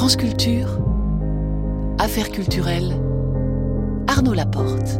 France Culture, Affaires culturelles, Arnaud Laporte.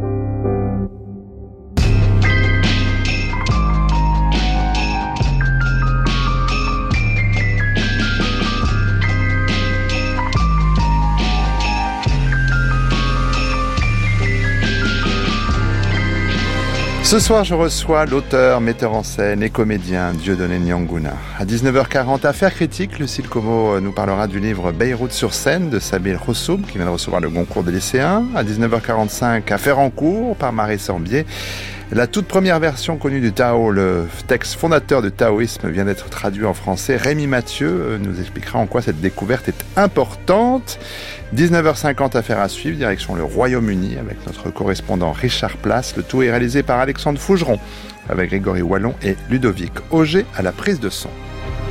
Ce soir, je reçois l'auteur, metteur en scène et comédien Dieudonné Nianguna. À 19h40, Affaires critiques, Lucille Como nous parlera du livre Beyrouth sur scène de Sabine Roussoum, qui vient de recevoir le Goncourt des lycéens. À 19h45, Affaires en cours par Marie Sorbier. La toute première version connue du Tao, le texte fondateur du taoïsme, vient d'être traduit en français. Rémi Mathieu nous expliquera en quoi cette découverte est importante. 19h50, affaire à suivre, direction le Royaume-Uni avec notre correspondant Richard Place. Le tout est réalisé par Alexandre Fougeron avec Grégory Wallon et Ludovic Auger à la prise de son.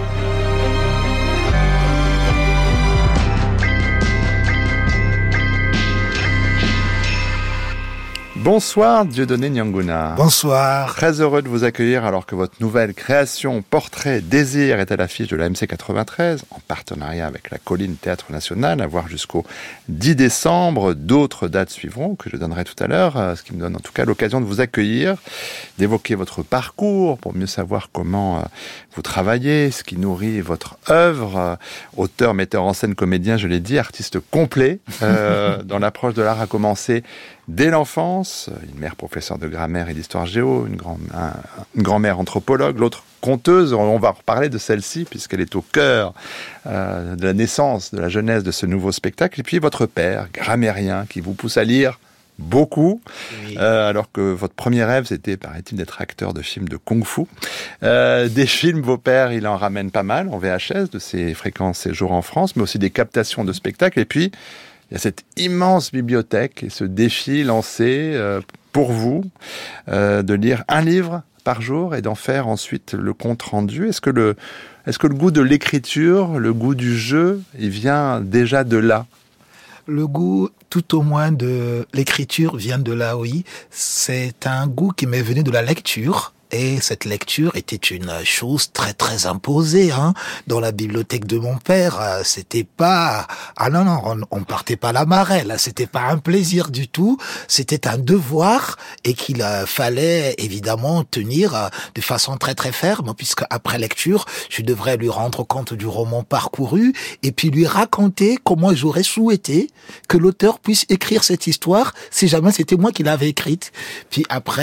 Bonsoir Dieudonné Nianguna. Bonsoir. Très heureux de vous accueillir alors que votre nouvelle création Portrait Désir est à l'affiche de la MC 93 en partenariat avec la Colline Théâtre National à voir jusqu'au 10 décembre. D'autres dates suivront que je donnerai tout à l'heure, ce qui me donne en tout cas l'occasion de vous accueillir, d'évoquer votre parcours pour mieux savoir comment vous travaillez, ce qui nourrit votre œuvre. Auteur, metteur en scène, comédien, je l'ai dit, artiste complet dans l'approche de l'art a commencé dès l'enfance, une mère professeure de grammaire et d'histoire géo, une grand-mère anthropologue, l'autre conteuse, on va reparler de celle-ci puisqu'elle est au cœur de la naissance, de la jeunesse de ce nouveau spectacle. Et puis votre père, grammairien, qui vous pousse à lire beaucoup, oui. Alors que votre premier rêve, c'était, paraît-il, d'être acteur de films de kung-fu. Des films, vos pères, il en ramène pas mal en VHS, de ses fréquents séjours en France, mais aussi des captations de spectacles. Et puis, il y a cette immense bibliothèque et ce défi lancé pour vous de lire un livre par jour et d'en faire ensuite le compte rendu. Est-ce que le goût de l'écriture, le goût du jeu, il vient déjà de là? Le goût, tout au moins, de l'écriture vient de là, oui. C'est un goût qui m'est venu de la lecture. Et cette lecture était une chose très très imposée, dans la bibliothèque de mon père. C'était pas, on partait pas la marelle. C'était pas un plaisir du tout. C'était un devoir et qu'il fallait évidemment tenir de façon très très ferme, puisque après lecture, je devrais lui rendre compte du roman parcouru et puis lui raconter comment j'aurais souhaité que l'auteur puisse écrire cette histoire si jamais c'était moi qui l'avais écrite. Puis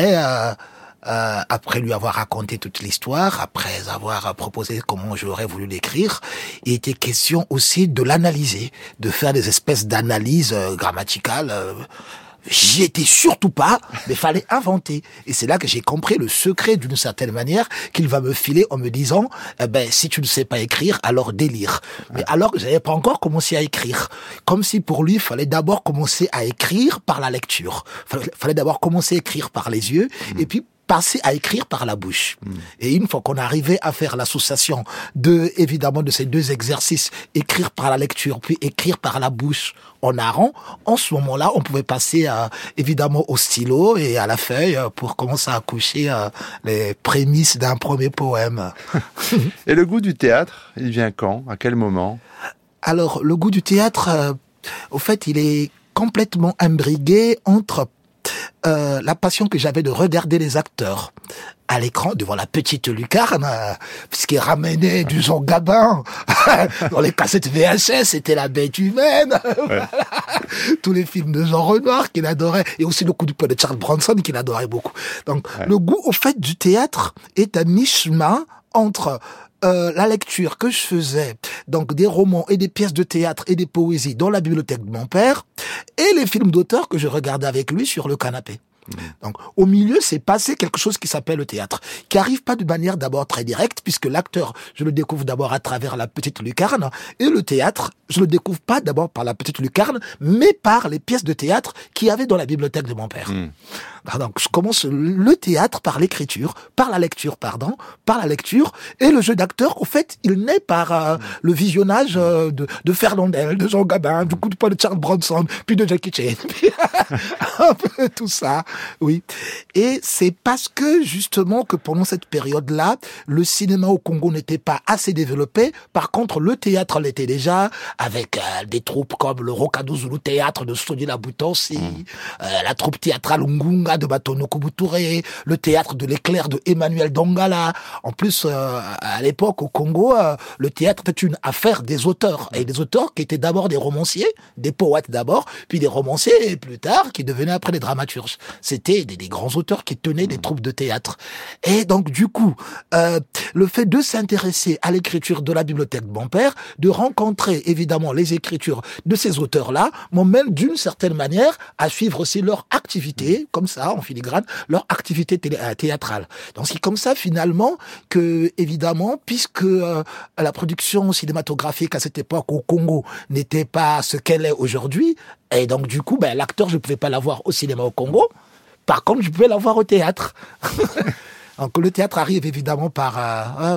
après lui avoir raconté toute l'histoire, après avoir proposé comment j'aurais voulu l'écrire, il était question aussi de l'analyser, de faire des espèces d'analyses grammaticales. J'y étais surtout pas, mais fallait inventer. Et c'est là que j'ai compris le secret d'une certaine manière qu'il va me filer en me disant, si tu ne sais pas écrire, alors délire. Mais alors que j'avais pas encore commencé à écrire. Comme si pour lui, il fallait d'abord commencer à écrire par la lecture. Fallait d'abord commencer à écrire par les yeux, et puis passer à écrire par la bouche. Et une fois qu'on arrivait à faire l'association évidemment de ces deux exercices, écrire par la lecture, puis écrire par la bouche en narrant, en ce moment-là, on pouvait passer évidemment au stylo et à la feuille pour commencer à coucher les prémices d'un premier poème. Et le goût du théâtre, il vient quand? À quel moment? Alors, le goût du théâtre, au fait, il est complètement imbrigué entre la passion que j'avais de regarder les acteurs à l'écran devant la petite lucarne, puisqu'il ramenait du Jean Gabin dans les cassettes VHS, c'était La Bête humaine, voilà. Tous les films de Jean Renoir qu'il adorait, et aussi Le Coup de poing de Charles Bronson qu'il adorait beaucoup. Donc le goût au fait du théâtre est à mi-chemin entre la lecture que je faisais, donc des romans et des pièces de théâtre et des poésies dans la bibliothèque de mon père, et les films d'auteur que je regardais avec lui sur le canapé. Donc, au milieu, c'est passé quelque chose qui s'appelle le théâtre, qui arrive pas de manière d'abord très directe, puisque l'acteur, je le découvre d'abord à travers la petite lucarne, et le théâtre, je le découvre pas d'abord par la petite lucarne, mais par les pièces de théâtre qu'il y avait dans la bibliothèque de mon père. Donc, je commence le théâtre par l'écriture, par la lecture, et le jeu d'acteur, au fait, il naît par le visionnage de Fernandel, de Jean Gabin, du Coup de poing de Charles Bronson, puis de Jackie Chan, puis un peu tout ça. Oui. Et c'est parce que, justement, que pendant cette période-là, le cinéma au Congo n'était pas assez développé. Par contre, le théâtre l'était déjà, avec des troupes comme le Rokado Zulu Théâtre de Soni Labutansi, la troupe théâtrale Ngunga de Batono Kubuture, le théâtre de l'éclair de Emmanuel Dongala. En plus, à l'époque, au Congo, le théâtre était une affaire des auteurs. Et des auteurs qui étaient d'abord des romanciers, des poètes d'abord, puis des romanciers, et plus tard, qui devenaient après des dramaturges. C'était des grands auteurs qui tenaient des troupes de théâtre. Et donc, du coup, le fait de s'intéresser à l'écriture de la bibliothèque de mon père, de rencontrer évidemment les écritures de ces auteurs-là, m'emmène d'une certaine manière à suivre aussi leur activité, comme ça, en filigrane, leur activité théâtrale. Donc c'est comme ça finalement que, évidemment, puisque la production cinématographique à cette époque au Congo n'était pas ce qu'elle est aujourd'hui, et donc du coup, l'acteur, je ne pouvais pas l'avoir au cinéma au Congo, par contre, je pouvais l'avoir au théâtre. Donc le théâtre arrive évidemment par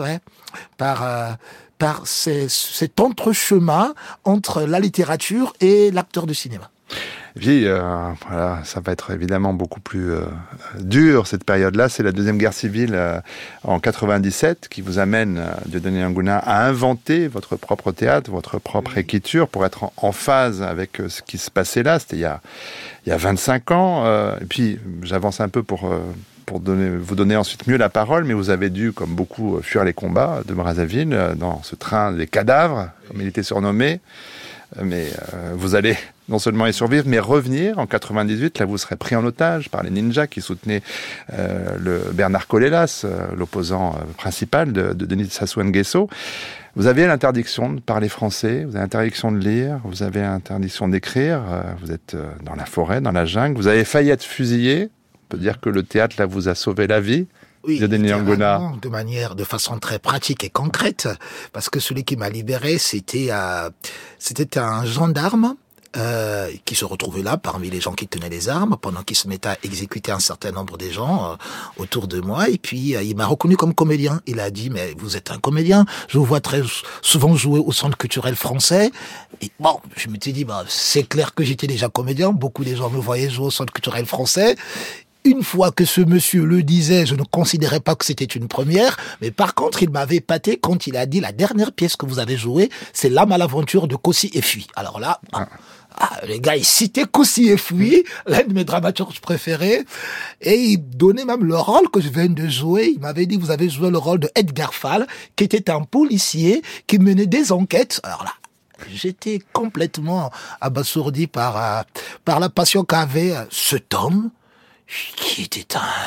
cet entrechemin entre la littérature et l'acteur de cinéma. Et puis, voilà, ça va être évidemment beaucoup plus dur, cette période-là. C'est la Deuxième Guerre civile en 97 qui vous amène, Dieudonné Nguna, à inventer votre propre théâtre, votre propre écriture pour être en phase avec ce qui se passait là. C'était il y a 25 ans. Et puis, j'avance un peu pour vous donner ensuite mieux la parole, mais vous avez dû, comme beaucoup, fuir les combats de Brazzaville dans ce train des cadavres, comme il était surnommé. Mais vous allez non seulement y survivre, mais revenir. En 98, là, vous serez pris en otage par les ninjas qui soutenaient le Bernard Colelas, l'opposant principal de Denis Sassou Nguesso. Vous avez l'interdiction de parler français, vous avez l'interdiction de lire, vous avez l'interdiction d'écrire, vous êtes dans la forêt, dans la jungle, vous avez failli être fusillé. On peut dire que le théâtre, là, vous a sauvé la vie. Oui, de façon très pratique et concrète, parce que celui qui m'a libéré, c'était un gendarme qui se retrouvait là parmi les gens qui tenaient les armes pendant qu'il se mettait à exécuter un certain nombre de gens autour de moi, et puis il m'a reconnu comme comédien. Il a dit: mais vous êtes un comédien, je vous vois très souvent jouer au Centre culturel français. Et bon, je me suis dit, c'est clair que j'étais déjà comédien, beaucoup de gens me voyaient jouer au Centre culturel français. Une fois que ce monsieur le disait, je ne considérais pas que c'était une première, mais par contre, il m'avait épaté quand il a dit: la dernière pièce que vous avez jouée, c'est L'âme à l'aventure de Kossi et Fui. Alors là, les gars, ils citaient Kossi et Fui, l'un de mes dramaturges préférés, et il donnait même le rôle que je viens de jouer. Il m'avait dit: vous avez joué le rôle de Edgar Fall, qui était un policier qui menait des enquêtes. Alors là, j'étais complètement abasourdi par la passion qu'avait cet homme, qui était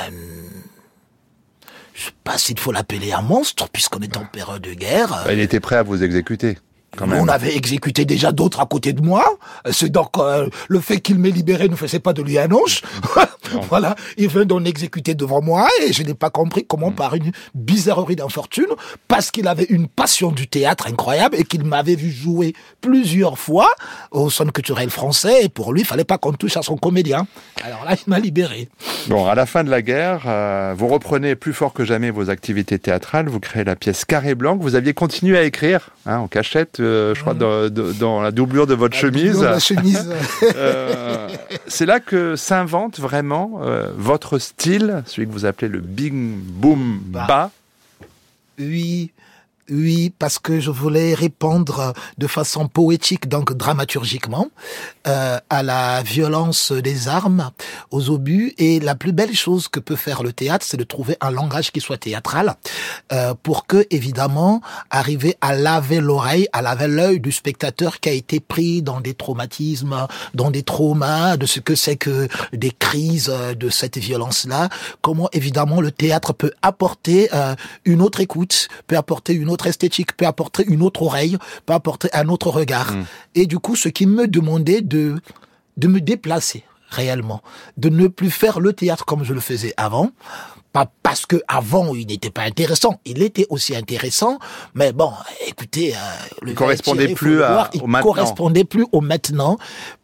je sais pas s'il faut l'appeler un monstre, puisqu'on est en période de guerre. Il était prêt à vous exécuter. On avait exécuté déjà d'autres à côté de moi. C'est donc le fait qu'il m'ait libéré ne faisait pas de lui un ange. Voilà, il vient d'en exécuter devant moi et je n'ai pas compris comment, par une bizarrerie d'infortune, parce qu'il avait une passion du théâtre incroyable et qu'il m'avait vu jouer plusieurs fois au Centre culturel français, et pour lui, il fallait pas qu'on touche à son comédien. Alors là, il m'a libéré. Bon, à la fin de la guerre, vous reprenez plus fort que jamais vos activités théâtrales, vous créez la pièce Carré Blanc, vous aviez continué à écrire, en cachette, je crois, dans la doublure de votre chemise. C'est là que s'invente vraiment votre style, celui que vous appelez le Big Boom Ba. Oui, parce que je voulais répondre de façon poétique, donc dramaturgiquement, à la violence des armes, aux obus. Et la plus belle chose que peut faire le théâtre, c'est de trouver un langage qui soit théâtral, pour que, évidemment, arriver à laver l'oreille, à laver l'œil du spectateur qui a été pris dans des traumatismes, dans des traumas, de ce que c'est que des crises de cette violence-là. Comment, évidemment, le théâtre peut apporter une autre écoute, peut apporter une autre esthétique, peut apporter une autre oreille, peut apporter un autre regard. Et du coup, ce qui me demandait de me déplacer réellement, de ne plus faire le théâtre comme je le faisais avant. Pas parce que avant il n'était pas intéressant, il était aussi intéressant, mais bon, écoutez, il correspondait plus au maintenant. Correspondait plus au maintenant,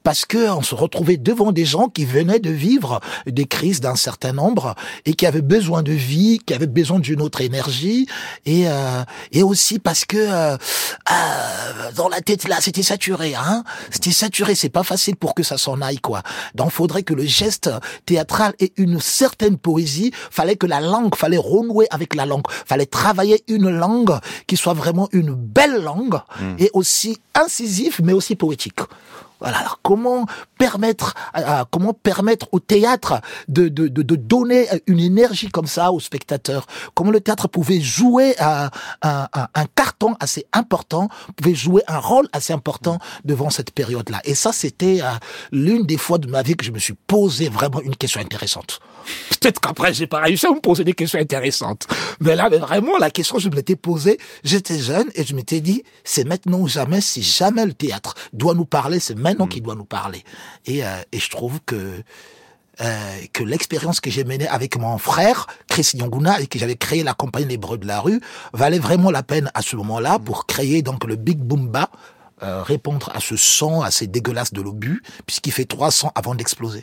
parce que on se retrouvait devant des gens qui venaient de vivre des crises d'un certain nombre et qui avaient besoin de vie, qui avaient besoin d'une autre énergie, et aussi parce que dans la tête là, c'était saturé, c'était saturé, c'est pas facile pour que ça s'en aille, quoi. Donc faudrait que le geste théâtral ait une certaine poésie, fallait fallait renouer avec la langue, fallait travailler une langue qui soit vraiment une belle langue et aussi incisive mais aussi poétique. Voilà. Alors comment permettre au théâtre de donner une énergie comme ça aux spectateurs? Comment le théâtre pouvait jouer un carton assez important, pouvait jouer un rôle assez important devant cette période-là? Et ça, c'était l'une des fois de ma vie que je me suis posé vraiment une question intéressante. Peut-être qu'après, j'ai pas réussi à me poser des questions intéressantes. Mais là, vraiment, la question, je me l'étais posée. J'étais jeune et je m'étais dit, c'est maintenant ou jamais. Si jamais le théâtre doit nous parler, c'est maintenant qu'il doit nous parler. Et je trouve que l'expérience que j'ai menée avec mon frère, Chris Nyonguna, et que j'avais créé la compagnie Les Breux de la Rue, valait vraiment la peine à ce moment-là pour créer donc le Big Boomba, répondre à ce son assez dégueulasse de l'obus, puisqu'il fait 300 avant d'exploser.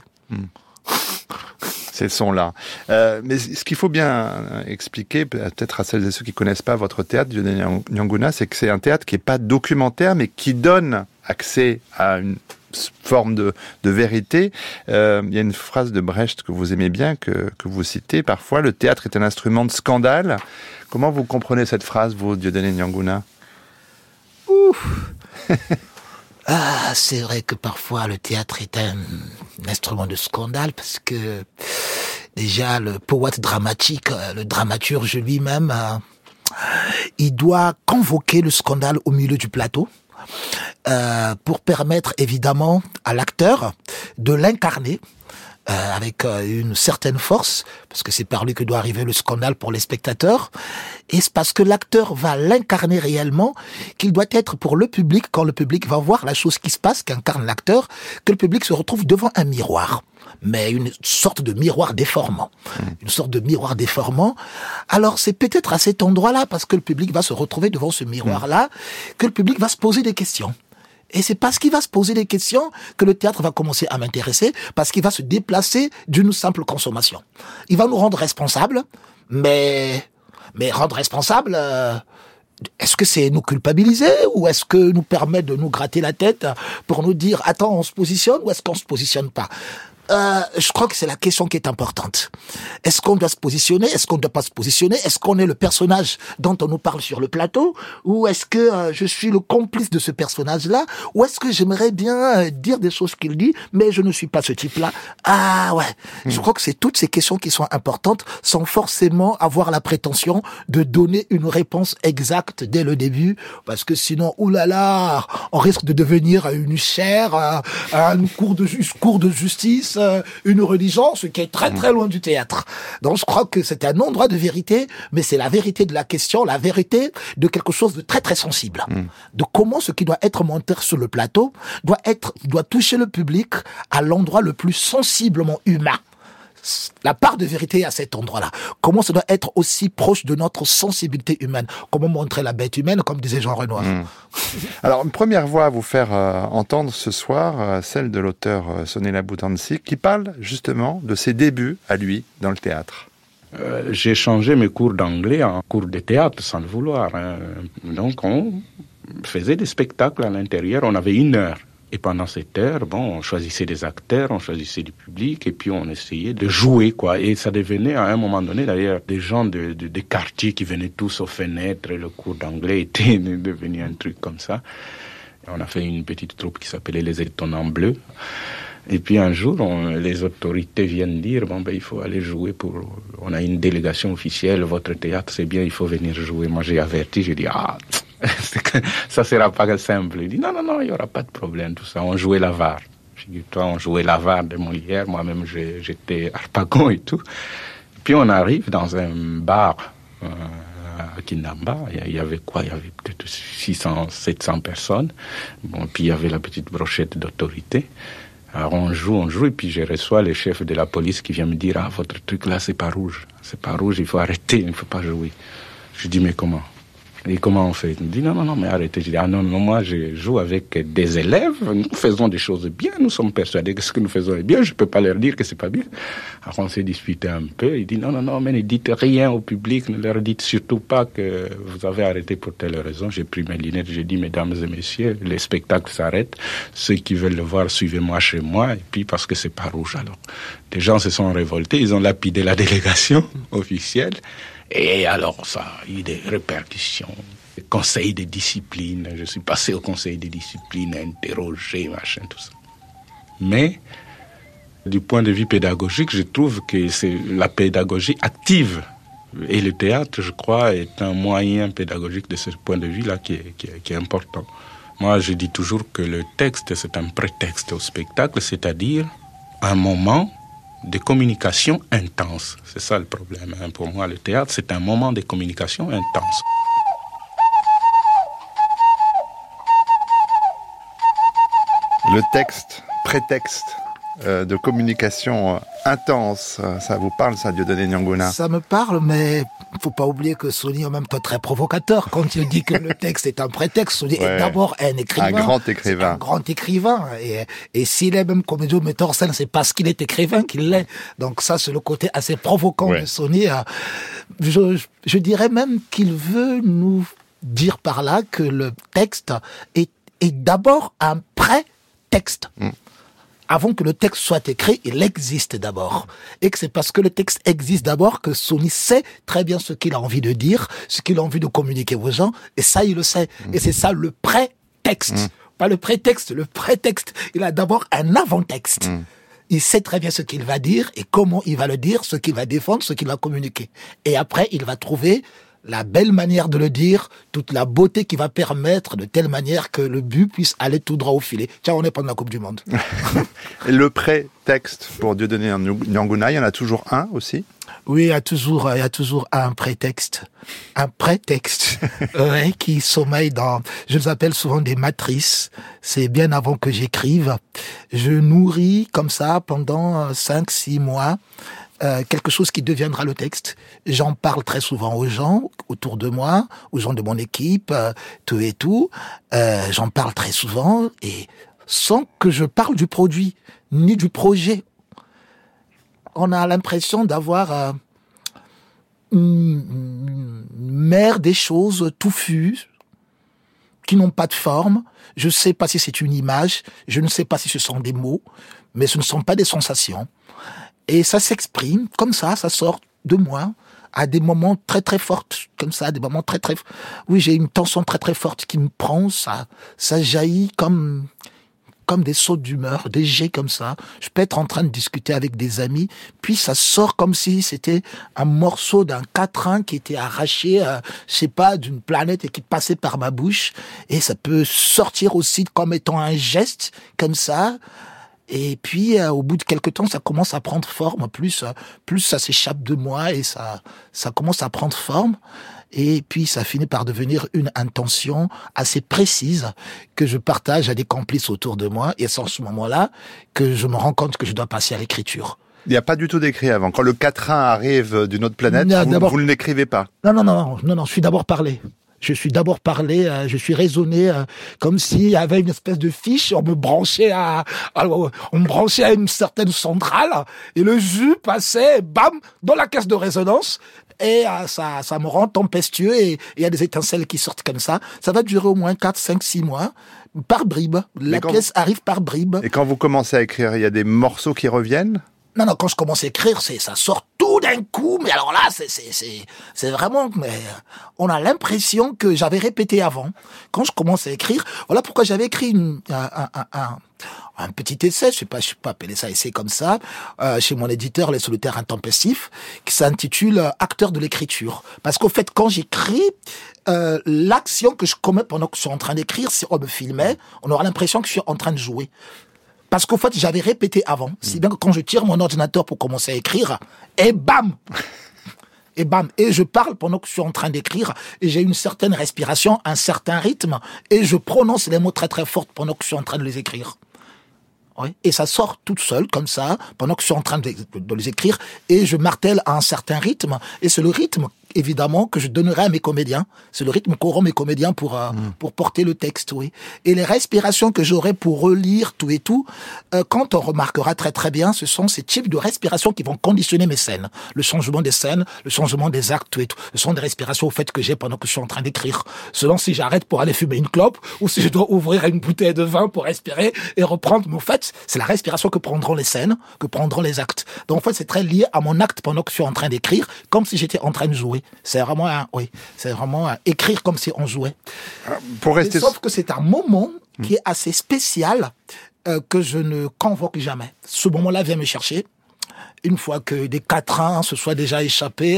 Ces sons-là. Mais ce qu'il faut bien expliquer, peut-être à celles et ceux qui connaissent pas votre théâtre, Dieudonné Nyonguna, c'est que c'est un théâtre qui est pas documentaire, mais qui donne accès à une forme de vérité. Il y a une phrase de Brecht que vous aimez bien, que vous citez parfois, le théâtre est un instrument de scandale. Comment vous comprenez cette phrase, vous, Dieudonné Nyonguna? C'est vrai que parfois le théâtre est un instrument de scandale parce que déjà le poète dramatique, le dramaturge lui-même, il doit convoquer le scandale au milieu du plateau pour permettre évidemment à l'acteur de l'incarner avec une certaine force, parce que c'est par lui que doit arriver le scandale pour les spectateurs, et c'est parce que l'acteur va l'incarner réellement qu'il doit être pour le public, quand le public va voir la chose qui se passe, qu'incarne l'acteur, que le public se retrouve devant un miroir, mais une sorte de miroir déformant. Une sorte de miroir déformant. Alors c'est peut-être à cet endroit-là, parce que le public va se retrouver devant ce miroir-là, que le public va se poser des questions. Et c'est parce qu'il va se poser des questions que le théâtre va commencer à m'intéresser, parce qu'il va se déplacer d'une simple consommation. Il va nous rendre responsables, mais rendre responsables, est-ce que c'est nous culpabiliser ou est-ce que nous permet de nous gratter la tête pour nous dire attends, on se positionne ou est-ce qu'on se positionne pas? Je crois que c'est la question qui est importante. Est-ce qu'on doit se positionner? Est-ce qu'on ne doit pas se positionner? Est-ce qu'on est le personnage dont on nous parle sur le plateau? Ou est-ce que je suis le complice de ce personnage-là? Ou est-ce que j'aimerais bien dire des choses qu'il dit, mais je ne suis pas ce type-là? Ah ouais, je crois que c'est toutes ces questions qui sont importantes sans forcément avoir la prétention de donner une réponse exacte dès le début, parce que sinon, oulala, on risque de devenir une chaire, un cours de justice, une religion, ce qui est très très loin du théâtre. Donc je crois que c'est un endroit de vérité, mais c'est la vérité de la question, la vérité de quelque chose de très très sensible. De comment ce qui doit être monté sur le plateau doit toucher le public à l'endroit le plus sensiblement humain. La part de vérité est à cet endroit-là. Comment ça doit être aussi proche de notre sensibilité humaine? Comment montrer la bête humaine, comme disait Jean Renoir. Alors, une première voix à vous faire entendre ce soir, celle de l'auteur Sonela Boutansi, qui parle justement de ses débuts à lui dans le théâtre. J'ai changé mes cours d'anglais en cours de théâtre sans le vouloir. Donc, on faisait des spectacles à l'intérieur. On avait 1 heure. Et pendant cette heure, on choisissait des acteurs, on choisissait du public, et puis on essayait de jouer, quoi. Et ça devenait, à un moment donné, d'ailleurs, des gens des quartiers qui venaient tous aux fenêtres, et le cours d'anglais était devenu un truc comme ça. Et on a fait une petite troupe qui s'appelait Les Étonnants Bleus. Et puis un jour, les autorités viennent dire, il faut aller jouer on a une délégation officielle, votre théâtre, c'est bien, il faut venir jouer. Moi, j'ai averti, j'ai dit, ça sera pas simple. Il dit, non, il y aura pas de problème, tout ça. On jouait l'avare. Figure-toi, on jouait l'avare de Molière. Moi-même, j'étais Harpagon et tout. Et puis on arrive dans un bar à Kinamba. Il y avait quoi? Il y avait peut-être 600, 700 personnes. Puis il y avait la petite brochette d'autorité. Alors on joue, et puis je reçois le chef de la police qui vient me dire, votre truc là, c'est pas rouge, il faut arrêter, il ne faut pas jouer. Je dis, mais comment? Et comment on fait? Il me dit non, mais arrêtez. Je dis non, moi je joue avec des élèves, nous faisons des choses bien, nous sommes persuadés que ce que nous faisons est bien, je peux pas leur dire que c'est pas bien. Alors on s'est disputé un peu, il dit non, mais ne dites rien au public, ne leur dites surtout pas que vous avez arrêté pour telle raison. J'ai pris mes lunettes, j'ai dit mesdames et messieurs, les spectacles s'arrêtent, ceux qui veulent le voir, suivez-moi chez moi, et puis parce que c'est pas rouge alors. Les gens se sont révoltés, ils ont lapidé la délégation officielle. Et alors, ça a eu des répercussions. Le conseil de discipline, je suis passé au conseil de discipline, interrogé, machin, tout ça. Mais, du point de vue pédagogique, je trouve que c'est la pédagogie active. Et le théâtre, je crois, est un moyen pédagogique de ce point de vue-là qui est important. Moi, je dis toujours que le texte, c'est un prétexte au spectacle, c'est-à-dire un moment de communication intense. C'est ça le problème. Pour moi, le théâtre, c'est un moment de communication intense. Le texte, prétexte de communication intense, ça vous parle, ça, Dieudonné Niangona? Ça me parle, mais faut pas oublier que Sony est en même temps très provocateur. Quand il dit que le texte est un prétexte, Sony est d'abord un écrivain. Un grand écrivain. Un grand écrivain. Et s'il est même comédien ou metteur en scène, c'est parce qu'il est écrivain qu'il l'est. Donc ça, c'est le côté assez provoquant de Sony. Je dirais même qu'il veut nous dire par là que le texte est d'abord un prétexte. Avant que le texte soit écrit, il existe d'abord. Et que c'est parce que le texte existe d'abord que Sony sait très bien ce qu'il a envie de dire, ce qu'il a envie de communiquer aux gens, et ça, il le sait. Et c'est ça le prétexte. Pas le prétexte, le prétexte. Il a d'abord un avant-texte. Il sait très bien ce qu'il va dire et comment il va le dire, ce qu'il va défendre, ce qu'il va communiquer. Et après, il va trouver la belle manière de le dire, toute la beauté qui va permettre de telle manière que le but puisse aller tout droit au filet. Tiens, on est pendant la Coupe du Monde. Et le prétexte pour Dieudonné Niangona, il y en a toujours un aussi? Oui, il y a toujours un prétexte. Un prétexte, qui sommeille dans, je les appelle souvent des matrices. C'est bien avant que j'écrive. Je nourris comme ça pendant 5-6 mois quelque chose qui deviendra le texte. J'en parle très souvent aux gens autour de moi, aux gens de mon équipe, tout et tout. J'en parle très souvent et sans que je parle du produit ni du projet. On a l'impression d'avoir une mer des choses touffues qui n'ont pas de forme. Je ne sais pas si c'est une image, je ne sais pas si ce sont des mots, mais ce ne sont pas des sensations. Et ça s'exprime comme ça sort de moi à des moments très très forts, comme ça, des moments très très... Oui, j'ai une tension très très forte qui me prend, ça jaillit comme des sautes d'humeur, des jets comme ça. Je peux être en train de discuter avec des amis, puis ça sort comme si c'était un morceau d'un quatrain qui était arraché, je sais pas, d'une planète et qui passait par ma bouche. Et ça peut sortir aussi comme étant un geste, comme ça. Et puis, au bout de quelques temps, ça commence à prendre forme. Plus ça s'échappe de moi et ça commence à prendre forme. Et puis, ça finit par devenir une intention assez précise que je partage à des complices autour de moi. Et c'est en ce moment-là que je me rends compte que je dois passer à l'écriture. Il n'y a pas du tout d'écrit avant. Quand le quatrain arrive d'une autre planète, vous ne l'écrivez pas? Non, je suis d'abord parlé. Je suis raisonné comme s'il y avait une espèce de fiche, on me branchait à une certaine centrale et le jus passait, bam, dans la caisse de résonance et ça me rend tempestueux et il y a des étincelles qui sortent comme ça. Ça va durer au moins 4, 5, 6 mois. Par bribes. La pièce arrive par bribes. Et quand vous commencez à écrire, il y a des morceaux qui reviennent? Non, quand je commence à écrire, ça sort tout d'un coup, mais alors là, c'est vraiment, mais on a l'impression que j'avais répété avant. Quand je commence à écrire, voilà pourquoi j'avais écrit un petit essai, je sais pas appeler ça essai comme ça, chez mon éditeur Les Solitaires Intempestifs, qui s'intitule Acteur de l'écriture. Parce qu'au fait, quand j'écris, l'action que je commets pendant que je suis en train d'écrire, si on me filmait, on aura l'impression que je suis en train de jouer. Parce qu'au fait, j'avais répété avant. Si bien que quand je tire mon ordinateur pour commencer à écrire, et bam! Et bam! Et je parle pendant que je suis en train d'écrire, et j'ai une certaine respiration, un certain rythme, et je prononce les mots très très forts pendant que je suis en train de les écrire. Oui. Et ça sort toute seule, comme ça, pendant que je suis en train de les écrire, et je martèle à un certain rythme, et c'est le rythme évidemment, que je donnerai à mes comédiens. C'est le rythme qu'auront mes comédiens pour porter le texte, oui. Et les respirations que j'aurai pour relire tout et tout, quand on remarquera très très bien, ce sont ces types de respirations qui vont conditionner mes scènes. Le changement des scènes, le changement des actes, tout et tout. Ce sont des respirations au fait que j'ai pendant que je suis en train d'écrire. Selon si j'arrête pour aller fumer une clope ou si je dois ouvrir une bouteille de vin pour respirer et reprendre. Mais en fait, c'est la respiration que prendront les scènes, que prendront les actes. Donc en fait, c'est très lié à mon acte pendant que je suis en train d'écrire, comme si j'étais en train de jouer. C'est vraiment écrire comme si on jouait. Pour rester... Sauf que c'est un moment qui est assez spécial, que je ne convoque jamais. Ce moment-là vient me chercher. Une fois que des quatrains se soient déjà échappés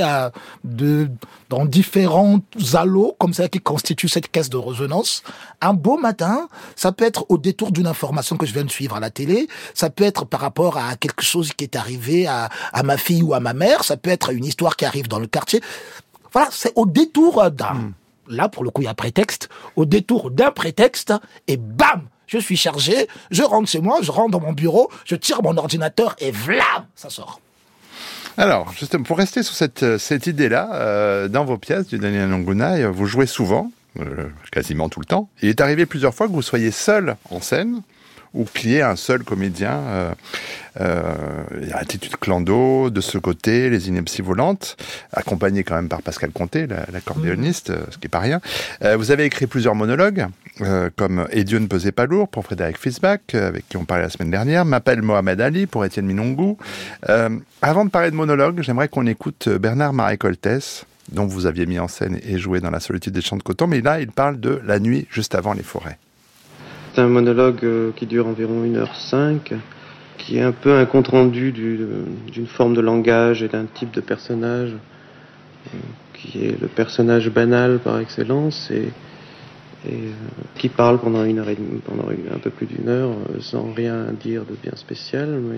dans différents halos comme ça qui constituent cette caisse de résonance, un beau matin, ça peut être au détour d'une information que je viens de suivre à la télé, ça peut être par rapport à quelque chose qui est arrivé à ma fille ou à ma mère, ça peut être une histoire qui arrive dans le quartier. Voilà, c'est au détour d'un... Là, pour le coup, il y a prétexte. Au détour d'un prétexte, et bam, je suis chargé, je rentre chez moi, je rentre dans mon bureau, je tire mon ordinateur et vlam, ça sort. Alors, justement, pour rester sur cette idée-là, dans vos pièces du Daniel Nongouna, vous jouez souvent, quasiment tout le temps. Il est arrivé plusieurs fois que vous soyez seul en scène, ou qu'il y ait un seul comédien. Il y a Attitude Clando, de ce côté, Les Inepties Volantes, accompagné quand même par Pascal Conté, l'accordéoniste, ce qui est pas rien. Vous avez écrit plusieurs monologues, comme Et Dieu ne pesait pas lourd pour Frédéric Fisbach, avec qui on parlait la semaine dernière, M'appelle Mohamed Ali pour Étienne Minongou. Avant de parler de monologues, j'aimerais qu'on écoute Bernard Marécoltès, dont vous aviez mis en scène et joué dans La solitude des champs de coton, mais là, il parle de La nuit juste avant les forêts. C'est un monologue qui dure environ 1h05, qui est un peu un compte-rendu d'une forme de langage et d'un type de personnage, qui est le personnage banal par excellence, et qui parle pendant une heure et demie, pendant un peu plus d'une heure, sans rien dire de bien spécial, mais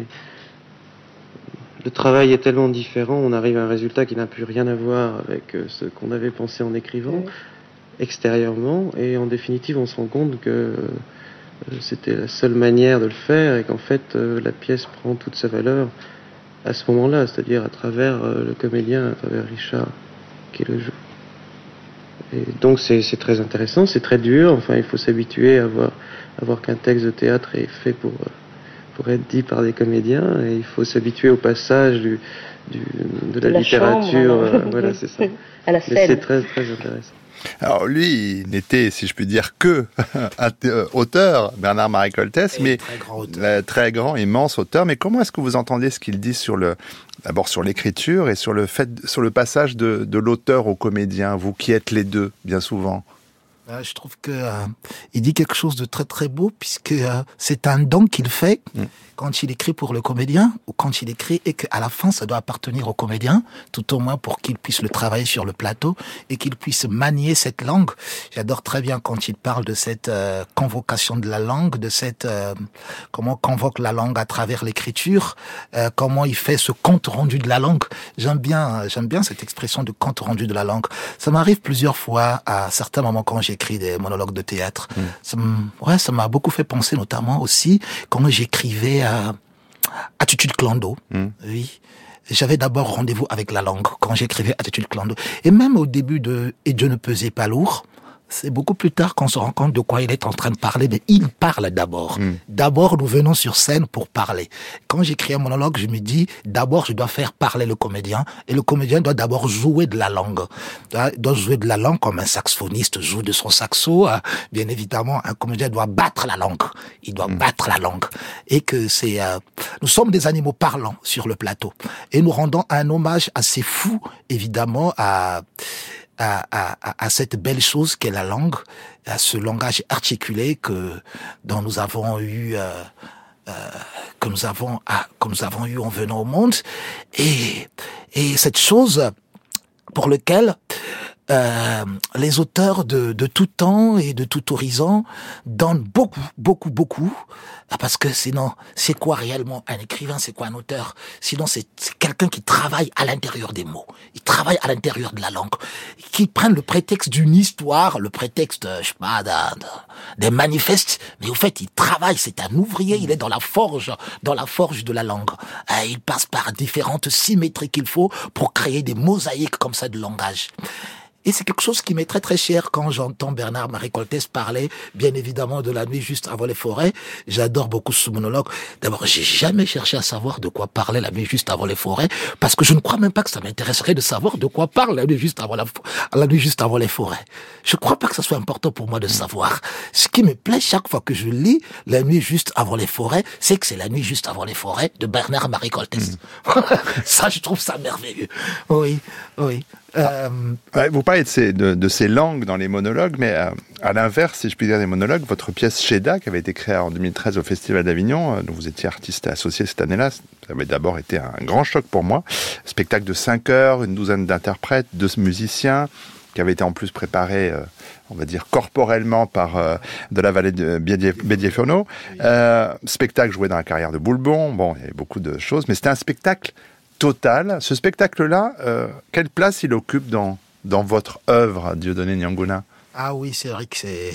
le travail est tellement différent, on arrive à un résultat qui n'a plus rien à voir avec ce qu'on avait pensé en écrivant, extérieurement, et en définitive on se rend compte que c'était la seule manière de le faire et qu'en fait la pièce prend toute sa valeur à ce moment-là, c'est-à-dire à travers le comédien, à travers Richard qui le joue. Et donc c'est très intéressant, c'est très dur, enfin il faut s'habituer à voir qu'un texte de théâtre est fait pour être dit par des comédiens, et il faut s'habituer au passage de la littérature, chambre, voilà c'est ça. À la scène. Mais c'est très très intéressant. Alors lui, il n'était, si je puis dire, que auteur, Bernard Marécoltès, mais très grand, immense auteur. Mais comment est-ce que vous entendez ce qu'il dit d'abord sur l'écriture et sur le passage de l'auteur au comédien, vous qui êtes les deux, bien souvent? Je trouve que il dit quelque chose de très très beau, puisque c'est un don qu'il fait quand il écrit pour le comédien, ou quand il écrit et qu'à la fin ça doit appartenir au comédien, tout au moins pour qu'il puisse le travailler sur le plateau et qu'il puisse manier cette langue. J'adore très bien quand il parle de cette convocation de la langue, de cette comment on convoque la langue à travers l'écriture, comment il fait ce compte rendu de la langue. J'aime bien cette expression de compte rendu de la langue. Ça m'arrive plusieurs fois à certains moments quand j'écris des monologues de théâtre. Ça m'a beaucoup fait penser, notamment aussi quand j'écrivais Attitude Clando. Oui. J'avais d'abord rendez-vous avec la langue quand j'écrivais Attitude Clando. Et même au début de Et Dieu ne pesait pas lourd, c'est beaucoup plus tard qu'on se rend compte de quoi il est en train de parler, mais il parle d'abord. D'abord, nous venons sur scène pour parler. Quand j'écris un monologue, je me dis, d'abord, je dois faire parler le comédien, et le comédien doit d'abord jouer de la langue. Il doit jouer de la langue comme un saxophoniste joue de son saxo. Bien évidemment, un comédien doit battre la langue. Il doit battre la langue. Et que nous sommes des animaux parlants sur le plateau. Et nous rendons un hommage assez fou, évidemment, à cette belle chose qu'est la langue, à ce langage articulé dont nous avons eu que nous avons eu en venant au monde, et cette chose pour laquelle les auteurs de tout temps et de tout horizon donnent beaucoup, parce que sinon, c'est quoi réellement un écrivain, c'est quoi un auteur? Sinon, c'est quelqu'un qui travaille à l'intérieur des mots, il travaille à l'intérieur de la langue, qui prennent le prétexte d'une histoire, le prétexte, je sais pas, des manifestes, mais au fait, il travaille, c'est un ouvrier, il est dans la forge de la langue. Il passe par différentes symétries qu'il faut pour créer des mosaïques comme ça de langage. Et c'est quelque chose qui m'est très très cher quand j'entends Bernard-Marie Coltès parler, bien évidemment, de La nuit juste avant les forêts. J'adore beaucoup ce monologue. D'abord, j'ai jamais cherché à savoir de quoi parlait La nuit juste avant les forêts, parce que je ne crois même pas que ça m'intéresserait de savoir de quoi parle La nuit juste avant la nuit juste avant les forêts. Je crois pas que ça soit important pour moi de savoir. Ce qui me plaît chaque fois que je lis La nuit juste avant les forêts, c'est que c'est La nuit juste avant les forêts de Bernard-Marie Coltès. Ça, je trouve ça merveilleux. Oui. Vous parlez de ces langues dans les monologues, mais à l'inverse, si je puis dire, des monologues, votre pièce Cheda, qui avait été créée en 2013 au Festival d'Avignon, dont vous étiez artiste associé cette année-là, ça avait d'abord été un grand choc pour moi. Spectacle de 5 heures, une douzaine d'interprètes, 2 musiciens, qui avait été en plus préparé, on va dire, corporellement par de la vallée de Bédier-Furneaux. Spectacle joué dans la carrière de Boulbon. Bon, il y avait beaucoup de choses, mais c'était un spectacle total. Ce spectacle-là, quelle place il occupe dans votre œuvre, Dieudonné Nianguna? Ah oui, c'est vrai que c'est...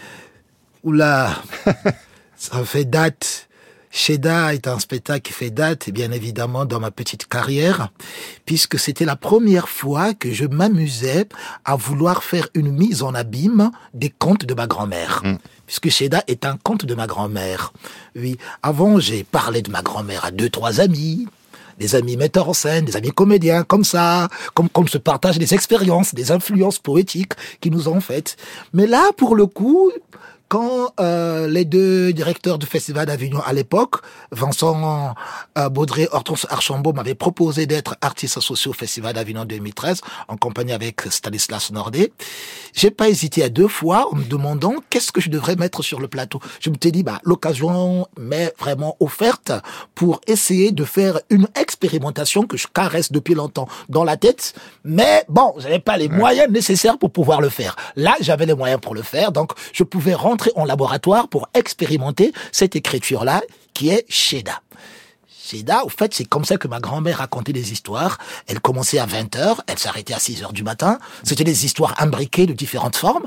Oula, ça fait date. Cheda est un spectacle qui fait date, bien évidemment, dans ma petite carrière, puisque c'était la première fois que je m'amusais à vouloir faire une mise en abîme des contes de ma grand-mère. Puisque Cheda est un conte de ma grand-mère. Oui, avant, j'ai parlé de ma grand-mère à 2-3 amis, des amis metteurs en scène, des amis comédiens, comme ça, comme se partagent des expériences, des influences poétiques qui nous ont faites. Mais là, pour le coup, quand les 2 directeurs du Festival d'Avignon à l'époque, Vincent Baudré, Hortense Archambault, m'avaient proposé d'être artiste associé au Festival d'Avignon 2013, en compagnie avec Stanislas Nordet, j'ai pas hésité à 2 fois en me demandant qu'est-ce que je devrais mettre sur le plateau. Je me suis dit, l'occasion m'est vraiment offerte pour essayer de faire une expérimentation que je caresse depuis longtemps dans la tête, mais bon, j'avais pas les moyens nécessaires pour pouvoir le faire. Là, j'avais les moyens pour le faire, donc je pouvais rentrer en laboratoire pour expérimenter cette écriture-là, qui est Cheda. Cheda, au fait, c'est comme ça que ma grand-mère racontait des histoires. Elle commençait à 20h, elle s'arrêtait à 6h du matin. C'était des histoires imbriquées de différentes formes.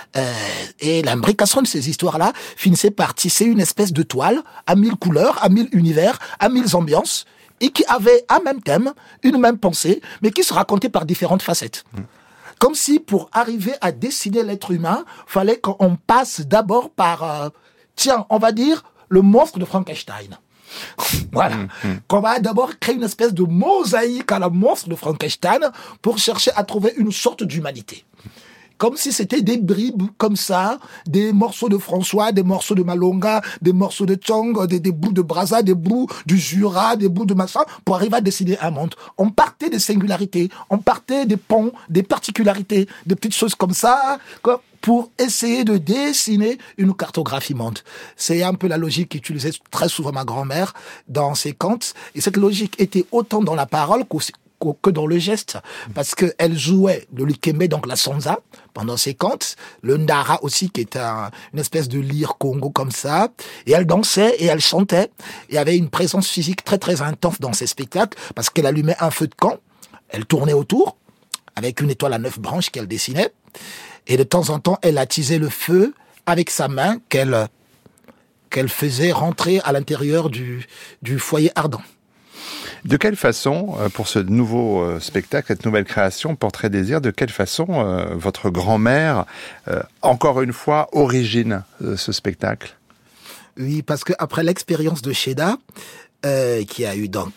Et l'imbrication de ces histoires-là finissait par tisser une espèce de toile à 1000 couleurs, à 1000 univers, à 1000 ambiances, et qui avait un même thème, une même pensée, mais qui se racontait par différentes facettes. Comme si pour arriver à dessiner l'être humain, fallait qu'on passe d'abord par, on va dire, le monstre de Frankenstein. Voilà. Qu'on va d'abord créer une espèce de mosaïque à la monstre de Frankenstein pour chercher à trouver une sorte d'humanité. Comme si c'était des bribes comme ça, des morceaux de François, des morceaux de Malonga, des morceaux de Tchong, des bouts de Brazza, des bouts du Jura, des bouts de machin, pour arriver à dessiner un monde. On partait des singularités, on partait des ponts, des particularités, des petites choses comme ça, pour essayer de dessiner une cartographie monde. C'est un peu la logique qu'utilisait très souvent ma grand-mère dans ses contes. Et cette logique était autant dans la parole que dans le geste, parce qu'elle jouait le likembe, donc la sanza, pendant ses contes, le ndara aussi, qui est une espèce de lyre congo comme ça, et elle dansait et elle chantait, et avait une présence physique très très intense dans ses spectacles, parce qu'elle allumait un feu de camp, elle tournait autour, avec une étoile à 9 branches qu'elle dessinait, et de temps en temps, elle attisait le feu avec sa main qu'elle faisait rentrer à l'intérieur du foyer ardent. De quelle façon, pour ce nouveau spectacle, cette nouvelle création, Portrait Désir, de quelle façon votre grand-mère, encore une fois, origine ce spectacle? Oui, parce que après l'expérience de Cheda, qui a eu donc...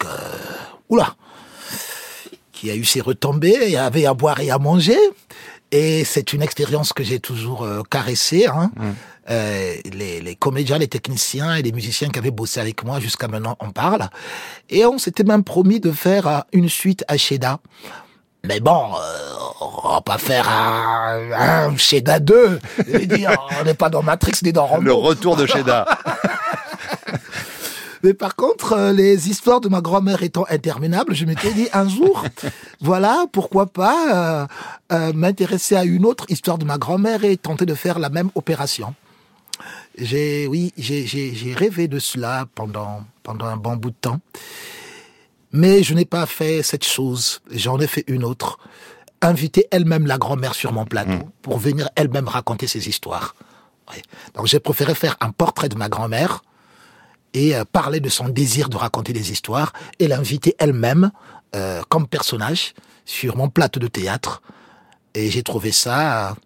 qui a eu ses retombées, il y avait à boire et à manger, et c'est une expérience que j'ai toujours caressée, les comédiens, les techniciens et les musiciens qui avaient bossé avec moi jusqu'à maintenant en parlent. Et on s'était même promis de faire une suite à Cheda. Mais bon, on va pas faire un Cheda 2. Je veux dire, on n'est pas dans Matrix ni dans Rambo. Le retour de Cheda. Mais par contre, les histoires de ma grand-mère étant interminables, je m'étais dit un jour, voilà, pourquoi pas m'intéresser à une autre histoire de ma grand-mère et tenter de faire la même opération. J'ai rêvé de cela pendant un bon bout de temps. Mais je n'ai pas fait cette chose. J'en ai fait une autre. Inviter elle-même la grand-mère sur mon plateau pour venir elle-même raconter ses histoires. Ouais. Donc j'ai préféré faire un portrait de ma grand-mère et parler de son désir de raconter des histoires et l'inviter elle-même comme personnage sur mon plateau de théâtre. Et j'ai trouvé ça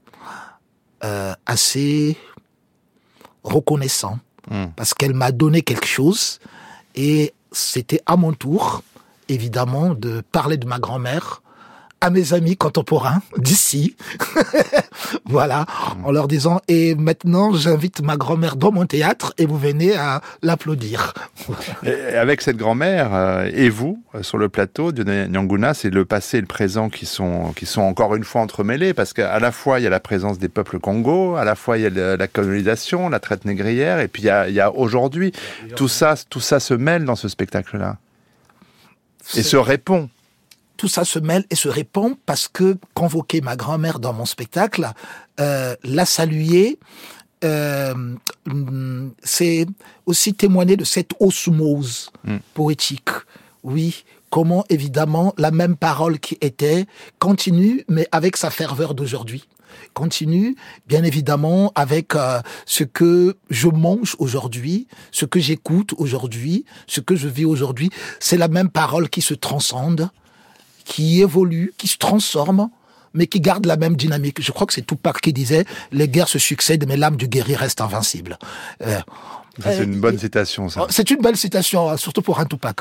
assez reconnaissant parce qu'elle m'a donné quelque chose et c'était à mon tour, évidemment, de parler de ma grand-mère à mes amis contemporains d'ici, voilà, en leur disant, et maintenant j'invite ma grand-mère dans mon théâtre et vous venez à l'applaudir. Et avec cette grand-mère et vous, sur le plateau, Dieudonné Nianguna, c'est le passé et le présent qui sont encore une fois entremêlés, parce qu'à la fois il y a la présence des peuples Congo, à la fois il y a la colonisation, la traite négrière, et puis il y a aujourd'hui, tout ça se mêle dans ce spectacle-là. Et se répond. Tout ça se mêle et se répond parce que convoquer ma grand-mère dans mon spectacle, la saluer, c'est aussi témoigner de cette osmose poétique. Oui, comment évidemment la même parole qui était continue, mais avec sa ferveur d'aujourd'hui. Continue, bien évidemment, avec ce que je mange aujourd'hui, ce que j'écoute aujourd'hui, ce que je vis aujourd'hui. C'est la même parole qui se transcende, qui évolue, qui se transforme, mais qui garde la même dynamique. Je crois que c'est Tupac qui disait « Les guerres se succèdent, mais l'âme du guerrier reste invincible ». Ça, c'est une bonne citation, ça. C'est une belle citation, surtout pour un Tupac.